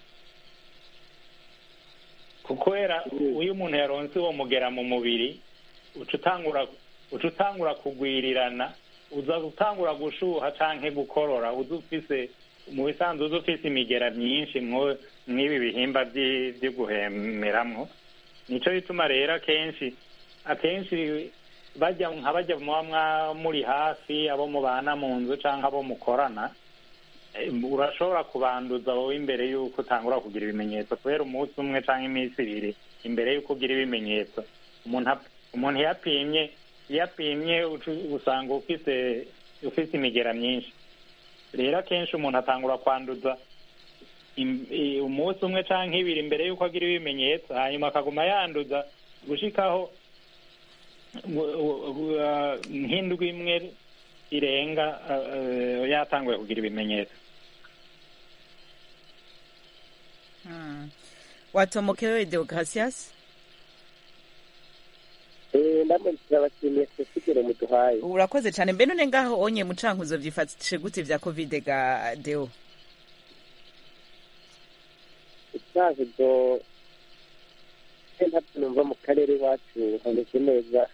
kuko iyo umuntu yaronse uwo mugera mu mubiri uca utangura kugwirirana, uza gutangura gushuha canke gukorora, mu bisanzwe uza ufise imigera myinshi mw'ibi bihimba vyo guhemeramwo. nico bituma rero akenshi bajya muba muri hafi, abo mubana mu nzu canke abo mukorana, urashobora kubanduza wowe imbere y'uko utangura kugira ibimenyetso, kubera umunsi umwe canke iminsi ibiri imbere y'uko ugira ibimenyetso. umuntu yapimye usanga ufise imigera myinshi. rero akenshi umuntu atangura kwanduza umunsi umwe canke ibiri imbere y'uko agira ibimenyetso, hanyuma akaguma yanduza gushikaho nk'indwi imwe irenga yatanguye kugira ibimenyetso. Watomokewe Deogratias? Ego, urakoze cyane Deogratias ikaze ku Ijwi ry'Amerika. Yego urakoze cyane. Nawe uherereye he? Uherereye he? Uherereye he ga Deogratias? mu Cankuzo. namwe turabashimiye tusigire muduhaye. urakoze cyane mbe none ngaho onye mucankuzo vyifatishe gute vya covid ga deo icyahizo ntabwo numva mu karere iwacu hameze neza.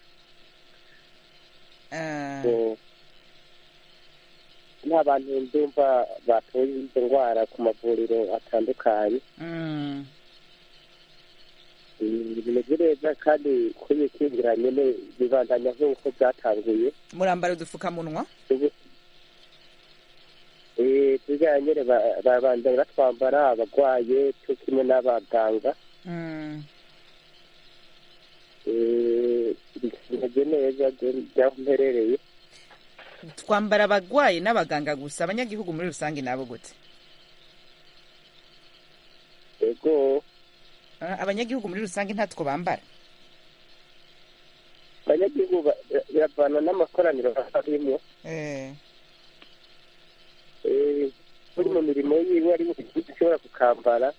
nta bantu ndumva batoye izo ndwara ku mavuriro atandukanye. bimeze neza kandi kubikingira nyine bibandanya nk'uko byatanguye. murambara udupfukamunwa tujyanye nyine babandanya batwambara abagwaye cyo kimwe n'abaganga. bimeze neza by'aho mperereye. twambara abagwayi n'abaganga gusa abanyagihugu muri rusange nabo gute? Ego abanyagihugu muri rusange ntatwo bambara. abanyagihugu biravana n'amakoraniro barimo. uri mu mirimo yiwe ari mu gihugu ushobora kukambara.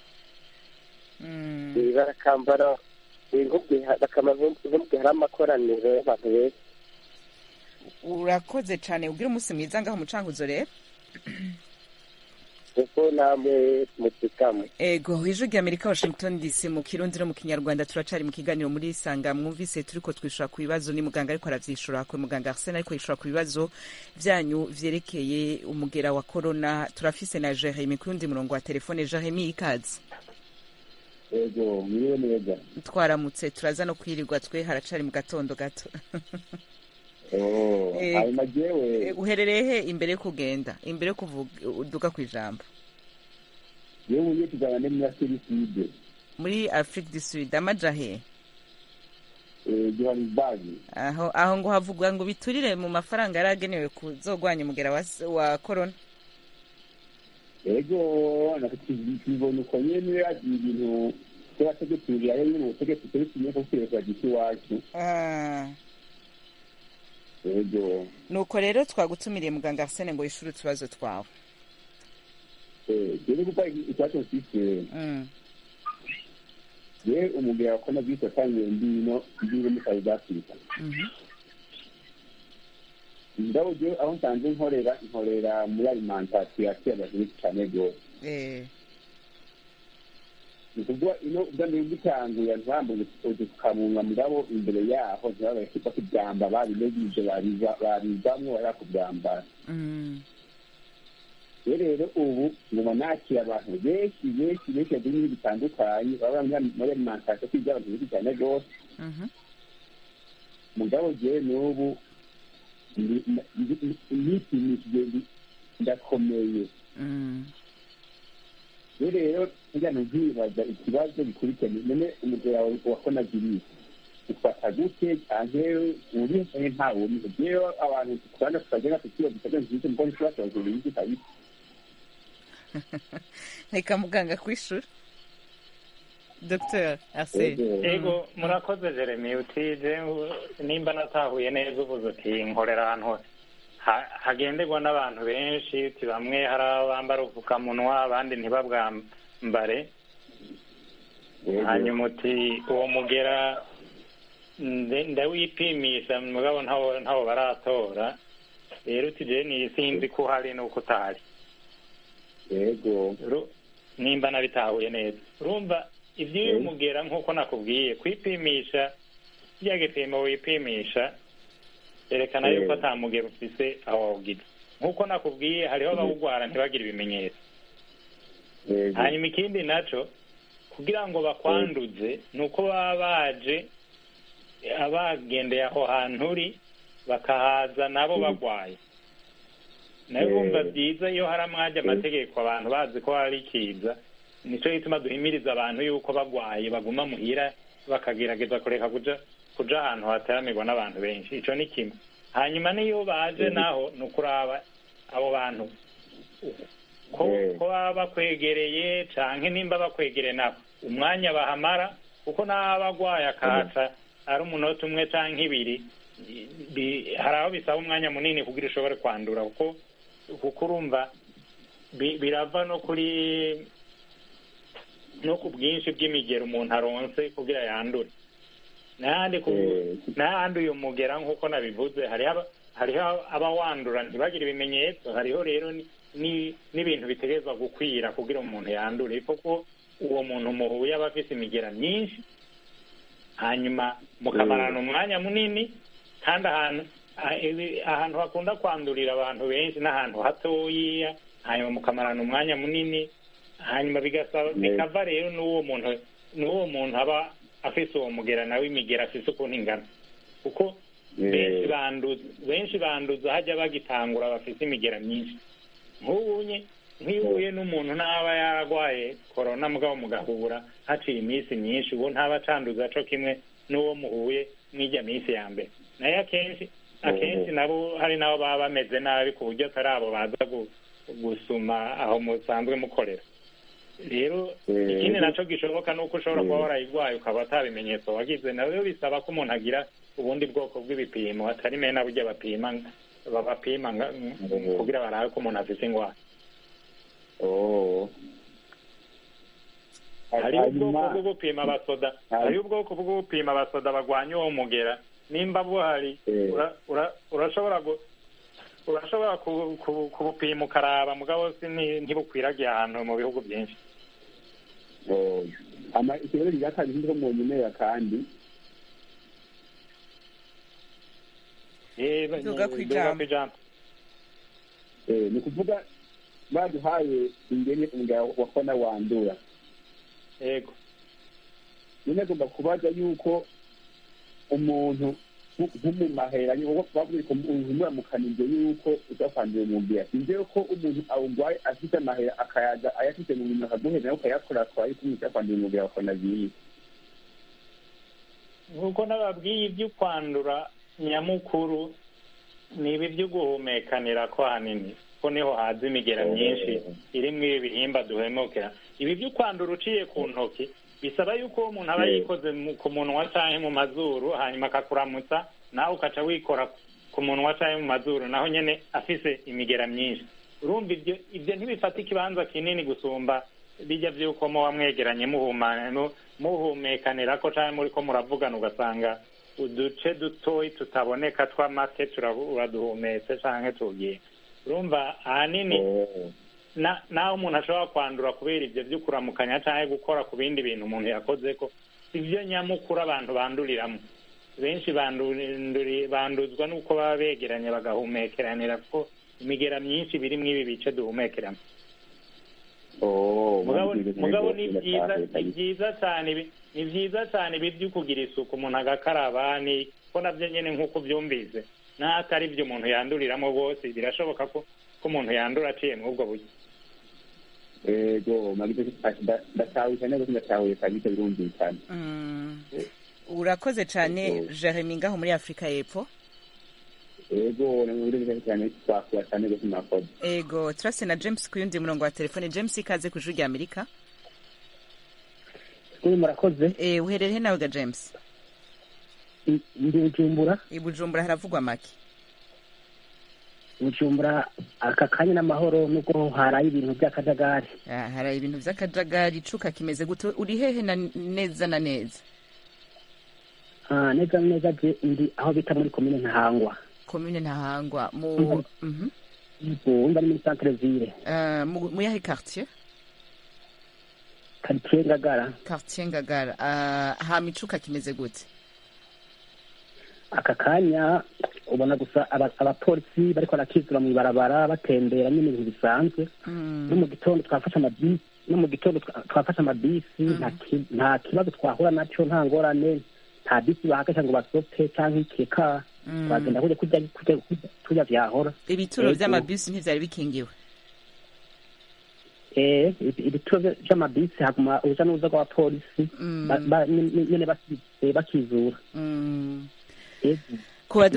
barakambara nk'ubwo hari amakoraniro y'abantu benshi. urakoze cyane ugira umunsi mwiza ngaho mucankuzo rero. kuko namwe mutikamo. ego ijwi ry'amerika washington dc mu kirundi no mu kinyarwanda turacari mu kiganiro muri isanga mwumvise turiko twishura ku bibazo ni muganga ariko aravyishura kwe muganga Arsene ariko yishura ku bibazo vyanyu vyerekeye umugera wa corona. turafise na Jeremy kurundi murongo wa telefone. Jeremy ikaze. ego mwiwe neza. twaramutse turaza no kwirirwa twe haracari mu gatondo gato. hanyuma jewe uherereye he imbere yo kugenda imbere yo kuvuga uduga ku ijambo? yewe ugiye kugana muri Afrique du Sud. muri Afrique du Sud amaja he? Johannesburg. aho ngo havugwa ngo biturire mu mafaranga yaragenewe kuzogwanya umugera wa corona. ego nakibona uko nyene yagiye ibintu twategeturira rero nyene utegetse kuri kimwe ko kwireka giti wacu. ego nuko rero twagutumiriye muganga Arsene ngo yishure utubazo twawe. rero kuko ikibazo mfise ye umugera wa corona virus watangiye ndino muri South Africa. ndabo je aho nsanze nkorera muri alimentation y'abantu cyane rwose. nikuvuga ino ubwandu bw'itanguye ntambuye udupfukamunwa mugabo imbere yaho ntibabaye kuko kubyamba babinegije barizamwo barakubyambara. rero ubu nguma nakira abantu benshi bagiye bitandukanye baba muri alimentation kw'ibyo abantu benshi cyane rwose. mugabo je n'ubu nipimishije ndakomeye. rero njyana nkibaza ikibazo gikurikiranye none umugera wa coronavirus ufata gute canke uri canke ntawe uriho? rero abantu tukanda tukagera ku kibazo gifata nk'icyo mbona ikibazo bazobinzi kabisa. reka muganga kwishura. Dr. Arsene. ego murakoze Jeremy utije nimba natahuye neza uvuze uti nkorera ahantu hagenderwa n'abantu benshi uti bamwe hari abambara ubupfukamunwa abandi ntibabwambare. hanyuma uti uwo mugera ndawipimisha mugabo ntawo baratora. rero uti je ni sinzi ko hari nuko utahari. ego nimba nabitahuye neza urumva ivy'uyu mugera nk'uko nakubwiye kwipimisha bya gipimo wipimisha erekana yuko ata mugera ufise aho wawugize. nk'uko nakubwiye hariho abawugwara ntibagire ibimenyetso. hanyuma ikindi naco kugira ngo bakwanduze ni uko baba baje abagendeye aho hantu uri bakahaza nabo bagwaye. nayo bumva byiza iyo hari amwaje amategeko abantu bazi ko hari ikiza. nico gituma duhimiriza abantu yuko bagwaye baguma muhira bakagerageza kureka kuja ahantu hateramirwa n'abantu benshi. ico ni kimwe. hanyuma niyo baje naho ni ukuraba abo bantu ko baba bakwegereye canke nimba bakwegereye nabo umwanya bahamara kuko n'abagwaye akaca ari umunota umwe canke ibiri hari aho bisaba umwanya munini kugira ushobore kwandura kuko urumva birava no ku bwinshi bw'imigero umuntu aronse kugira yandure. n'ahandi uyu mugera nk'uko nabivuze hariho abawandura ntibagire ibimenyetso, hariho rero n'ibintu bitegerezwa gukwira kugira umuntu yandure, kuko uwo muntu muhuye aba afite imigera myinshi, hanyuma mukamarana umwanya munini, kandi ahantu hakunda kwandurira abantu benshi n'ahantu hatoya, hanyuma mukamarana umwanya munini, hanyuma bikava rero n'uwo muntu aba afise uwo mugera nawe imigera afise ukuntu ingana, kuko benshi banduza hajya bagitangura bafise imigera myinshi. nk'ihuye n'umuntu ntaba yaragwaye korona mugabo mugahura haciye iminsi myinshi, uwo ntaba acanduza co kimwe n'uwo muhuye mw'ijya minsi ya mbere. nayo akenshi nabo hari nabo baba bameze nabi ku buryo atari abo baza gusuma aho musanzwe mukorera. rero ikindi naco gishoboka nuko ushobora kuba warayigwaye ukaba atabimenyetso wagize, nabyo bisaba ko umuntu agira ubundi bwoko bw'ibipimo atari mena burya babapima kugira barabe ko umuntu afise ingwara. hariho ubwoko bwo gupima abasoda bagwanya uwo mugera, nimba buhari urashobora kubupima ukaraba, mugabo ntibukwiragiye ahantu mu bihugu byinshi. ikibazo kigatanga nko mu nyemera kandi duga kwijambo ni kuvuga baduhaye ingene umugabo wakona wandura. yego nyine agomba kubaza yuko umuntu nk'umumahera bavuze ko umuramukaniye yuko udapangiye umubiri, sinzi ko umuntu awugwaye afite amahera akayaza ayafite mu bintu akaguhera ukayakora kwa yuko utapangiye umubiri akona biyi. nk'uko nababwiye ibyo kwandura nyamukuru ni ibi byo guhumekanira ko hanini, ko niho haza imigera myinshi irimwo ibi bihimba duhemukira. ibi byo kwandura uciye ku ntoki bisaba yuko umuntu aba yikoze ku munwa canke mu mazuru, hanyuma akakuramutsa nawe ukaca wikora ku munwa canke mu mazuru, naho nyene afise imigera myinshi. urumva ibyo ntibifata ikibanza kinini gusumba bijya vy'uko muba mwegeranye muhumekanirako canke muriko muravugana ugasanga uduce dutoyi tutaboneka tw'amate turaduhumetse canke tugiye. urumva ahanini naho umuntu ashobora kwandura kubera ibyo byo kuramukanya canke gukora ku bindi bintu umuntu yakoze ko ivyo nyamukuru abantu banduriramo. benshi banduzwa nuko baba begeranye bagahumekeranira, ko imigera myinshi biri mw'ibi bice duhumekeramo. mugabo ni byiza cyane ibi byo kugira isuku, umuntu agakaraba, ni ko navyo nyene nk'uko vyumvise, n'atari ibyo umuntu yanduriramo bose birashoboka ko umuntu yandura aciye mw'ubwo buryo. urakoze cyane Jeremy ngaho muri Afrika y'Epfo. ego turase na James ku yundi murongo wa telefone. James, ikaze ku ijwi rya Amerika. murakoze. uherereye nawe ga James? ndi Bujumbura. Bujumbura haravugwa make? Bujumbura aka kanya n'amahoro, nubwo haraye ibintu by'akajagari. haraye ibintu by'akajagari. Cuka kimeze gute? uri hehe neza na neza? neza neza ndi aho bita muri komine Ntahangwa. komine Ntahangwa mba ari muri centre ville. mu yahe quartier? quartier Ngagara. quartier Ngagara. hama icuka kimeze gute? aka kanya ubona gusa abapolisi bariko barakizura mu ibarabara batembera n'ibintu bisanzwe. no mu gitondo twafashe amabisi nta kibazo twahura naco, nta ngorane, nta bisi bahagaze ngo basope canke ikeka. bagenda kurya vyahora. ibituro vy'amabisi ntivyari bikingiwe? ibituro vy'amabisi haguma uruja n'uruza rw'abapolisi nyene bakizura. kuba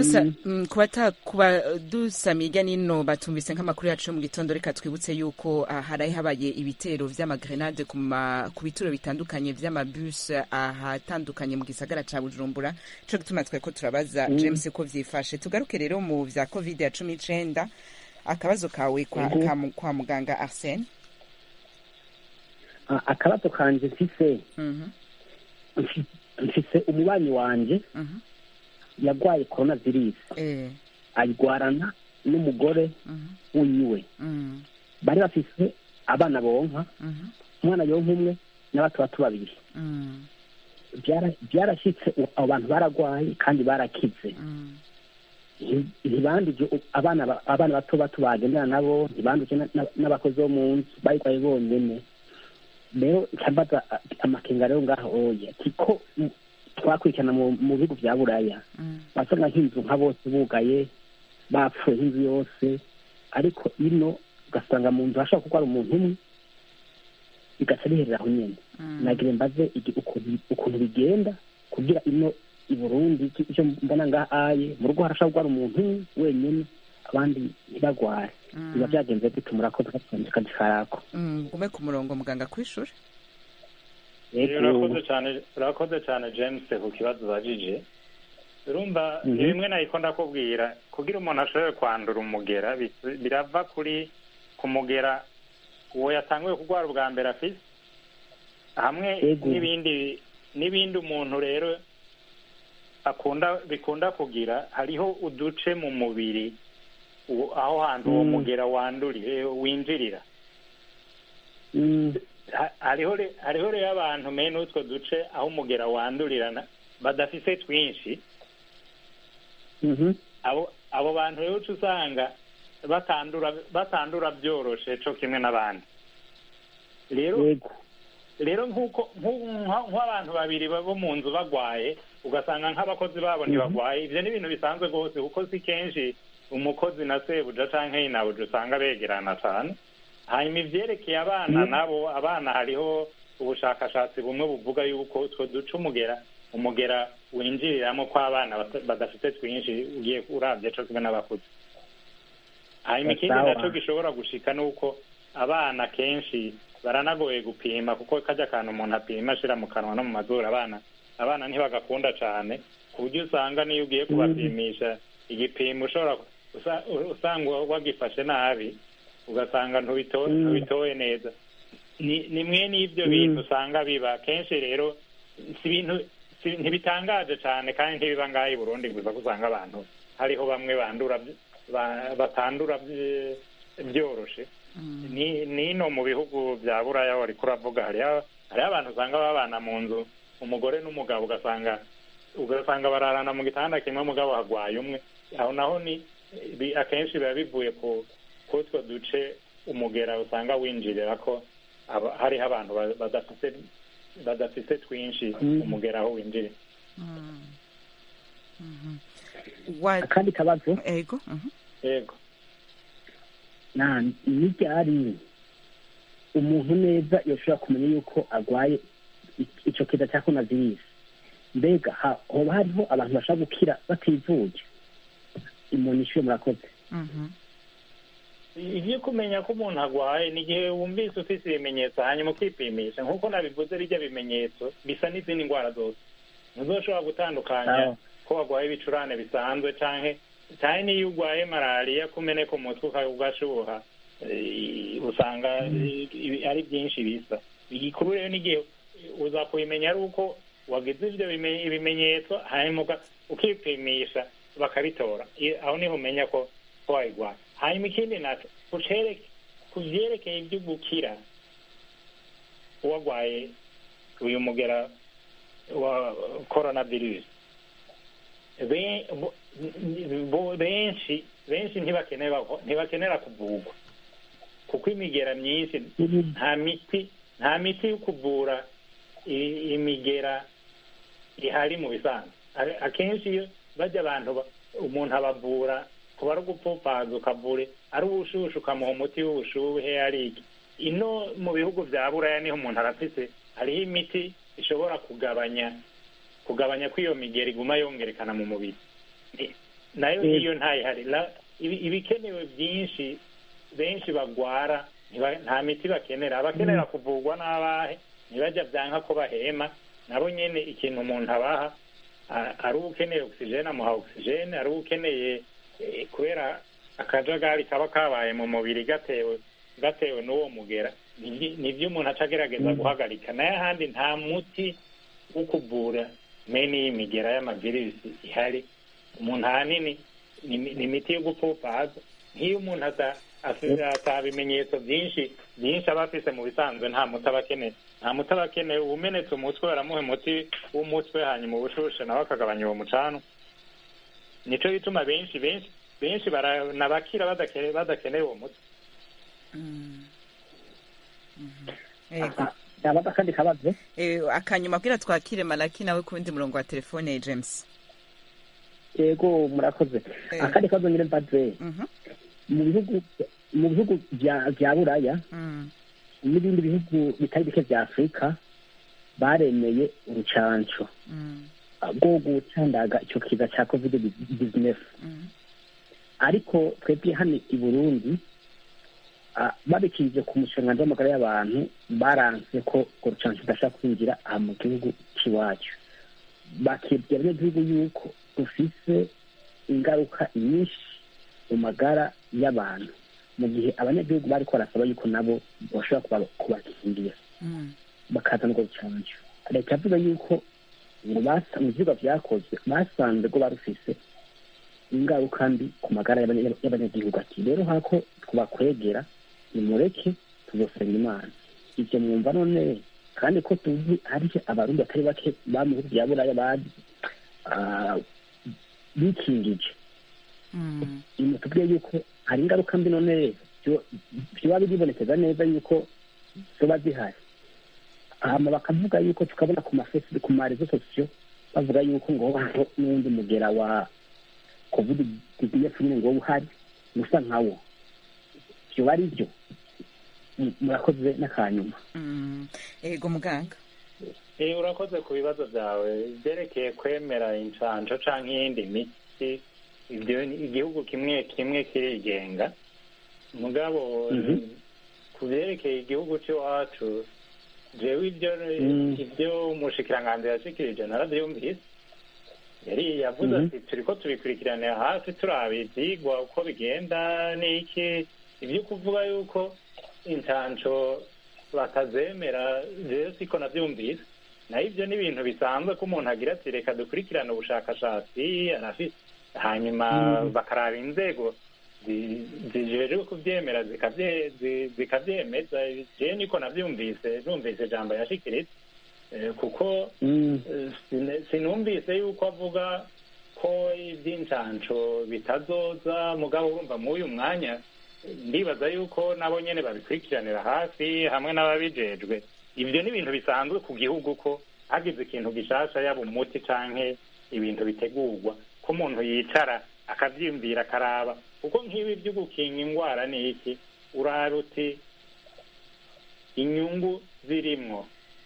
dusamiye hirya nino batumvise nk'amakuru yacu yo mu gitondo, reka twibutse yuko haraye habaye ibitero vy'amagrenade ku bituro bitandukanye vy'amabus ahatandukanye mu gisagara ca Bujumbura. co gituma tweko turabaza James ko vyifashe. tugaruke rero mu vya COVID-19. akabazo kawe kwa muganga Arsene? akabazo kanje mfise mfise umubanyi wanje yagwaye corona virus ayigwarana n'umugore wiwe bari bafise abana bonka umwana yonka umwe n'abatatu babiri byarashyitse abo bantu baragwaye kandi barakize ntibanduje abana bato bagendana nabo ntibanduje n'abakozi bo mu nzu bayigwaye bonyene rero nkambaza amakenga rero ngaho oya kiko twakurikirana mu bihugu vya buraya basanga nk'inzu nka bose bugaye bapfuye nk'inzu yose ariko ino ugasanga mu nzu hashobora kuko ari umuntu umwe bigaca biherera aho nyene nagire mbaze ukuntu bigenda kugira ino i Burundi icyo mbona ngahaye mu rugo harashobora kuba ari umuntu umwe wenyene abandi ntibagware biba byagenze gute murakoze kazikarako ngume ku murongo muganga kw'ishuri urakoze cyane James ku kibazo ubajije urumva bimwe nahiko ndakubwira kugira umuntu ashobore kwandura umugera birava ku mugera uwo yatanguye kurwara ubwa mbere afise hamwe n'ibindi umuntu rero bikunda kugira hariho uduce mu mubiri aho hantu uwo mugera winjirira hariho rero abantu mene utwo duce aho umugera wandurirana badafise twinshi abo bantu rero uca usanga batandura byoroshe co kimwe n'abandi rero nk'abantu babiri bo mu nzu bagwaye ugasanga nk'abakozi babo ntibagwaye ivyo ni ibintu bisanzwe rwose kuko si kenshi umukozi na sebuja canke inabuja usanga begerana cane hanyuma ivyerekeye abana nabo abana hariho ubushakashatsi bumwe buvuga yuko utwo duca umugera winjiriramo ko abana badafite twinshi ugiye uravye co kimwe n'abakuze hanyuma ikindi naco gishobora gushika nuko abana kenshi baranagoye gupima kuko kajya akantu umuntu apima ashira mu kanwa no mu mazuru abana ntibagakunda cane ku buryo usanga niyo ugiye kubapimisha igipimo ushobora usanga wagifashe nabi ugasanga ntubitoye neza ni mwe n'ibyo bintu usanga biba kenshi rero si ibintu ntibitangaje cane kandi ntibiba ngaho i Burundi gusa usanga abantu hariho bamwe batandura byoroshe nino mu bihugu bya buraya wariko uravuga hariho abantu usanga babana mu nzu umugore n'umugabo ugasanga bararana mu gitanda kimwe umugabo hagwaye umwe aho naho ni akenshi biba bivuye kutwo duce umugera usanga winjirira ko hariho abantu badafite twinshi umugera aho winjirira akandi kabazo ego n'iryari umuntu neza yoshobora kumenya yuko agwaye ico kiza cya coronavirus mbega hoba hariho abantu bashobora gukira bativuje umuntu ishuye murakoze ivyo kumenya ko umuntu agwaye ni igihe wumvise ufise ibimenyetso hanyuma ukipimisha nk'uko nabivuze birya bimenyetso bisa n'izindi ndwara zose ntuzoshobora gutandukanya ko wagwaye ibicurane bisanzwe canke niyo ugwaye malariya kumeneka umutwe ugashuha usanga ari byinshi bisa igikuru rero n'igihe uza kubimenya ari uko wagize ivyo ibimenyetso hanyuma ukipimisha bakabitora aho niho umenya ko wayigwaye hanyuma ikindi naco kuvyerekeye ibyo gukira uwagwaye uyu mugera wa coronavirus benshi ntibakenera kuvugwa kuko imigera myinshi nta miti yo kuvura imigera ihari mu bisanzwe akenshi iyo bajya abantu umuntu abavura kuba ari ugupfupaza ukavure ari ubushushu ukamuha umuti w'ubushuhe ari iki ino mu bihugu vya buraya niho umuntu arafise hariho imiti ishobora kugabanya ko iyo migera iguma yongerekana mu mubiri nayo iyo ntayihari ibikenewe byinshi benshi bagwara nta miti bakenera abakenera kuvugwa n'abahe ntibajya byanka ko bahema nabo nyene ikintu umuntu abaha ari ukeneye oxygene amuha oxygene ari ukeneye kubera akajagari kaba kabaye mu mubiri gatewe n'uwo mugera nivyo umuntu aca agerageza guhagarika nayo ahandi nta muti wo kuvura n'iyi migera y'amavirusi ihari, umuntu ahanini ni imiti yo gupfupaza. nk'iyo umuntu ata bimenyetso byinshi aba afise mu bisanzwe nta muti aba akeneye. umenetse umutwe baramuha umuti w'umutwe, hanyuma ubushushe nawe akagabanya uwo mucanu. nico bituma benshi baranabakira badakeneye uwo muti. yaba kandi kabazo akanyuma kugira twakire Malaki nawe ku wundi murongo wa telefone James. yego murakoze. akandi kabazo nyine mbaze mu bihugu bya buraya n'ibindi bihugu bitari bike bya Afurika baremeye urucanco bwo gucandaga icyo kiza cya COVID-19, ariko twebwe hano i Burundi babikije ku mushinga w'amagara y'abantu baranse ko urucanco rudashaka kwinjira aha mu gihugu cy'iwacu. bakibwira abanyagihugu yuko rufise ingaruka nyinshi mu magara y'abantu, mu gihe abanyagihugu bariko barasaba yuko nabo bashobora kubakingira bakazana urwo rucanco. leta yavuga yuko ngo mu vyigwa vyakozwe basanze ko barufise ingaruka mbi ku magara y'abanyagihugu. ati rero hako twabakwegera nimureke tuzosenga Imana. ivyo mwumva none, kandi ko tuzi hari abarundi batari bake ba mu bihugu vya buraya bikingije. tubwiye yuko hari ingaruka mbi none vyoba biribonekeza neza yuko zoba zihari. hama bakavuga yuko tukabona ku mafacebook ku marezo sosiyo bavuga yuko ngo hariho n'uwundi mugera wa COVID-19 ngo uhari gusa nkawo. vyoba ari vyo? murakoze n'akanyuma. Ego muganga. Urakoze ku bibazo byawe byerekeye kwemera incanco canke iyindi miti. Ibyo igihugu kimwe kirigenga, mugabo ku byerekeye igihugu cy'iwacu jewe ibyo umushikiranganji yashikirije naravyumvise. yari yavuze ati turiko tubikurikiranira hafi turaba ivyigwa uko bigenda n'iki. ibyo kuvuga yuko incanco batazemera jewe siko navyumvise. naho ivyo ni ibintu bisanzwe ko umuntu agira ati reka dukurikirane ubushakashatsi arafise, hanyuma bakaraba inzego zijejwe kuvyemera zikavyemeza. jewe niko navyumvise, numvise ijambo yashikiriza, kuko sinumvise yuko avuga ko ivy'incanco bitazoza. mugabo urumva mw'uyu mwanya ndibaza yuko nabo nyene babikurikiranira hafi hamwe n'ababijejwe. ivyo ni ibintu bisanzwe ku gihugu ko hagize ikintu gishasha, yaba umuti canke ibintu bitegurwa, ko umuntu yicara akavyiyumvira akaraba. kuko nk'ibi vyo gukinga ingwara ni iki, uraba uti inyungu zirimwo,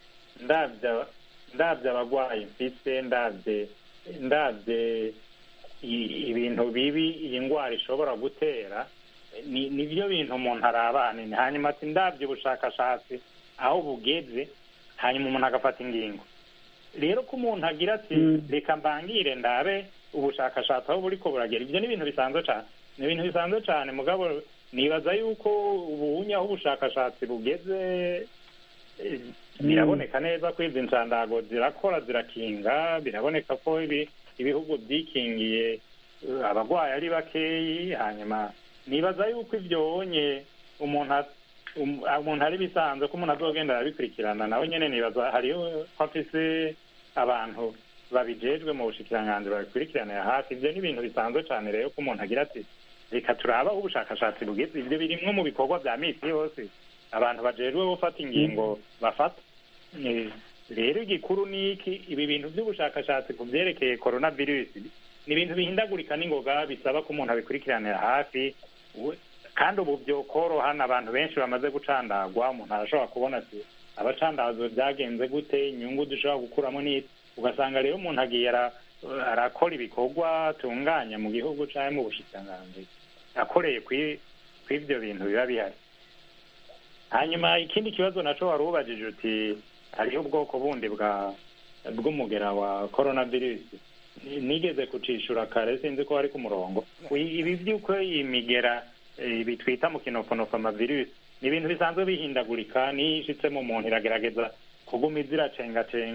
ndavye abagwayi mfise, ndavye ibintu bibi iyi ngwara ishobora gutera, nivyo bintu umuntu araba hanini. hanyuma ati ndavye ubushakashatsi aho bugeze, hanyuma umuntu agafata ingingo. rero ko umuntu agira ati reka mbangire ndabe ubushakashatsi aho buriko buragera, ivyo ni ibintu bisanzwe cane. mugabo nibaza yuko ubunya aho ubushakashatsi bugeze biraboneka neza ko izi ncandago zirakora, zirakinga. biraboneka ko ibihugu vyikingiye abagwayi ari bakeyi. hanyuma nibaza yuko ivyo onye umuntu ari bisanzwe ko umuntu azogenda arabikurikirana. nawe nyene nibaza hariho ko afise abantu babijejwe mu bushikiranganji babikurikiranira hafi. ivyo ni ibintu bisanzwe cane rero ko umuntu agira ati reka turaba aho ubushakashatsi bugeze. ivyo birimwo mu bikorwa vya misi yose abantu bajejwe gufata ingingo bafata. rero igikuru ni iki, ibi bintu vy'ubushakashatsi ku vyerekeye coronavirus ni ibintu bihindagurika n'ingoga, bisaba ko umuntu abikurikiranira hafi. kandi ubu vyokoroha, abantu benshi bamaze gucandagwa, umuntu arashobora kubona ati abacandazo vyagenze gute, inyungu dushobora gukuramo n'iki. ugasanga rero umuntu agiye arakora ibikorwa atunganya mu gihugu canke mu bushikiranganji akoreye kw'ivyo bintu biba bihari. hanyuma ikindi kibazo naco wari ubajije uti hariho ubwoko bundi bw'umugera wa coronavirus. nigeze kucishura kare, sinzi ko wari ku murongo. ibi vy'uko iyi migera ibi twita mu kinofonofa amavirus ni ibintu bisanzwe bihindagurika. niyo ishitse mu muntu iragerageza kuguma iziracengacenga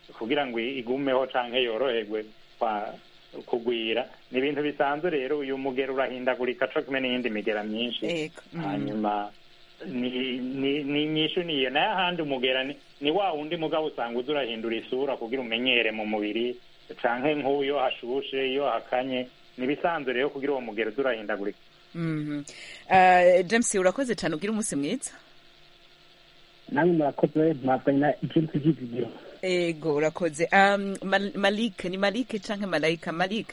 kugira ngo igumeho canke yoroherwe kugwira. Ni ibintu bisanzwe rero, uyu mugera urahindagurika co kimwe n'iyindi migera myinshi. Hanyuma ni nyishu niyo nayo ahandi umugera ni wa wundi mugabo usanga uza urahindura isura kugira umenyere mu mubiri canke nk'uyo hashushe iyo hakanye. Nibisanzwe rero kugira uwo mugera uza urahindagurika. James urakoze cyane, ugira umunsi mwiza. namwe murakoze mwabwanya ikintu cy'izigiro. Ego urakoze. Malik ni Malik canke Malaika?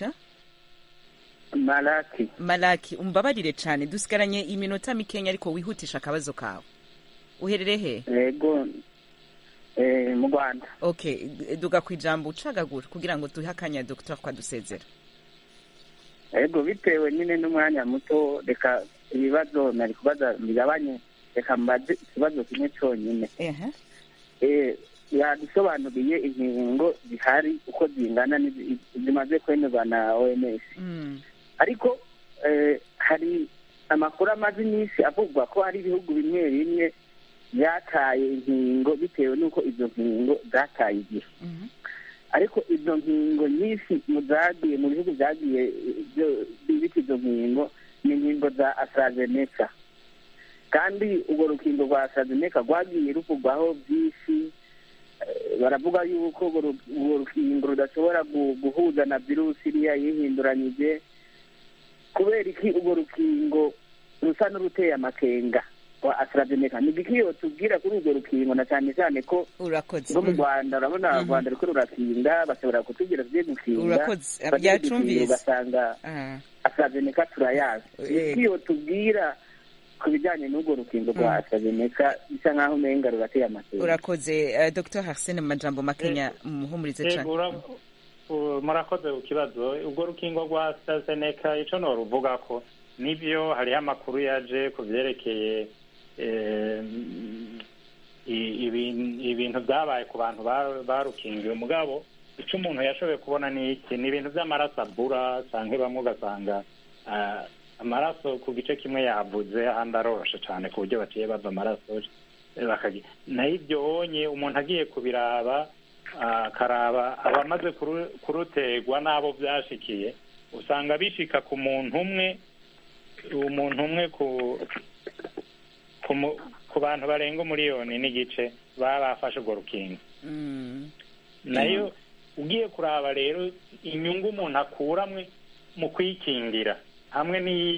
Malaki umbabarire cyane, dusigaranye iminota mikenya ariko wihutisha akabazo kawe. Uherere he? Ego mu Rwanda. Okay, duga kwijambo ucagagura kugira ngo duhakanya Dr. kwa dusezera. Ego bitewe nyine n'umwanya muto, reka ibibazo nari kubaza bigabanye, reka mbaze ikibazo kimwe cyonyine. Yadusobanuriye inkingo zihari uko zingana zimaze kwemerwa na OMS. Ariko hari amakuru amaze iminsi avugwa ko hari ibihugu bimwe bimwe byataye inkingo bitewe n'uko izo nkingo zataye igihe. Ariko izo nkingo nyinshi muzagiye mu bihugu byagiye bibika izo nkingo ni inkingo za AstraZeneca, kandi urwo rukingo rwa AstraZeneca rwagiye ruvugwaho byinshi. Baravuga yuko urwo rukingo rudashobora guhuza na virusi iriya yihinduranyije. Kubera iki urwo rukingo rusa n'uruteye amakenga wa AstraZeneca? Ni iki yotubwira kuri urwo rukingo, na cyane cyane ko urakoze no mu Rwanda urabona u Rwanda riko rurakinga, bashobora kutubwira tugiye gukinga. Urakoze byacumvise ugasanga AstraZeneca turayazi. Iki yotubwira ku bijyanye n'urwo rukingo rwa AstraZeneca bisa nkaho umenga rurateye amakenga? Urakoze. Dr. Arsene Majambo Makenya muhumurize cyane. Murakoze ku kibazo. Urwo rukingo rwa AstraZeneca ico no ruvuga ko nivyo hariho amakuru yaje ku vyerekeye ibintu byabaye ku bantu barukingiwe. Mugabo ico umuntu yashoboye kubona ni iki, ni ibintu vy'amaraso abura canke bamwe ugasanga amaraso ku gice kimwe yavuze ahandi aroroshe cyane ku buryo baciye bava amaraso bakagira. Nayo ibyo onye umuntu agiye kubiraba akaraba abamaze kurutegwa n'abo byashikiye, usanga bishika ku muntu umwe ku bantu barenga umuriyoni n'igice baba bafashe urwo rukingo. Nayo ugiye kuraba rero inyungu umuntu akura mu kwikingira hamwe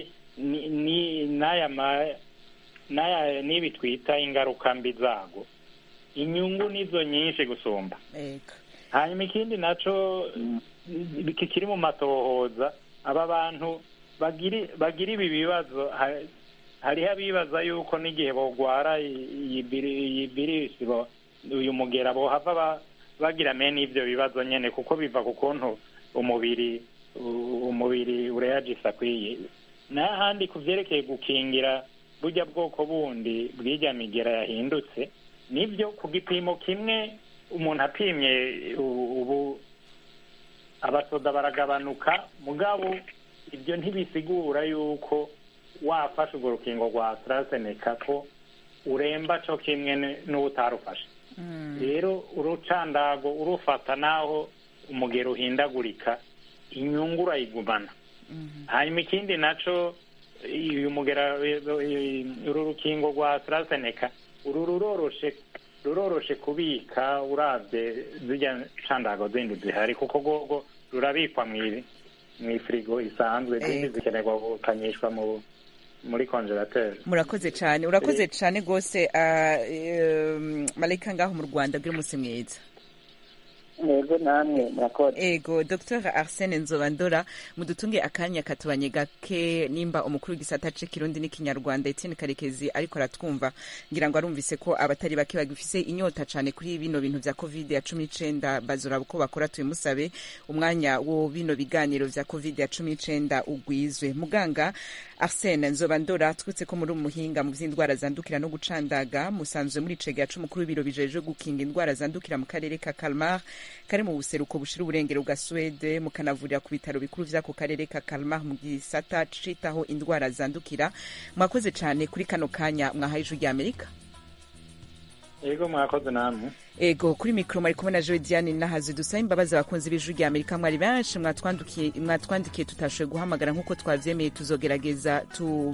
n'ibi twita ingaruka mbi zago, inyungu nizo nyinshi gusumba. Hanyuma ikindi naco kikiri mu matohoza, aba bantu bagira ibi bibazo, hariho abibaza yuko n'igihe bogwara iyi virusi uyu mugera bohava bagira mene ivyo bibazo nyene, kuko biva ku kuntu umubiri ureyagisa kwiye. N'ahandi ku vyerekeye gukingira burya bwoko bundi bw'irya migera yahindutse, nibyo ku gipimo kimwe umuntu apimye ubu abasoda baragabanuka, mugabo ibyo ntibisigura yuko wafashe urwo rukingo rwa AstraZeneca ko uremba co kimwe n'utarufashe. Rero urucandago urufata naho umugero uhindagurika, inyungu urayigumana. Hanyuma ikindi naco uyu mugera uru rukingo rwa AstraZeneca ruroroshe kubika uravye zirya candago zindi zihari, kuko gogo rurabikwa mw'ifrigo isanzwe, zindi zikenerwa gukanyishwa muri congelateur. Murakoze cyane, urakoze cyane gose. Malaika ngaho mu Rwanda bwira umunsi mwiza. Ego namwe murakoze. Ego Dr. Arsene Nzobandora, mudutunge akanya katubanye gake nimba umukuru w'igisata c'Ikirundi n'Ikinyarwanda Etienne Karekezi ariko aratwumva, ngira ngo arumvise ko abatari bake bagifise inyota cane kuri bino bintu vya COVID-19 bazora uko bakora. Tuyimusabe umwanya wo bino biganiro vya COVID-19 ugwizwe. Muganga Arsene Nzobandora, twutse ko muri umuhinga mu vy'indwara zandukira no gucandaga, musanzwe muri cegera c'umukuru w'ibiro bijeje gukinga indwara zandukira mu karere ka Kalmar kari mu buseruko bushira uburengero bwa Swede, mukanavurira ku bitaro bikuru vy'ako karere ka Kalmar mu gisata citaho indwara zandukira. Mwakoze cyane kuri kano kanya mwahaye ijwi rya Amerika. Ego mwakoze namwe. Ego kuri mikro mari kumwe na Joy Diane nahazi dusaba imbabazi abakunzi b'Ijwi rya Amerika mwari benshi mwatwandikiye tutashoboye guhamagara nkuko twavyemeye tuzogerageza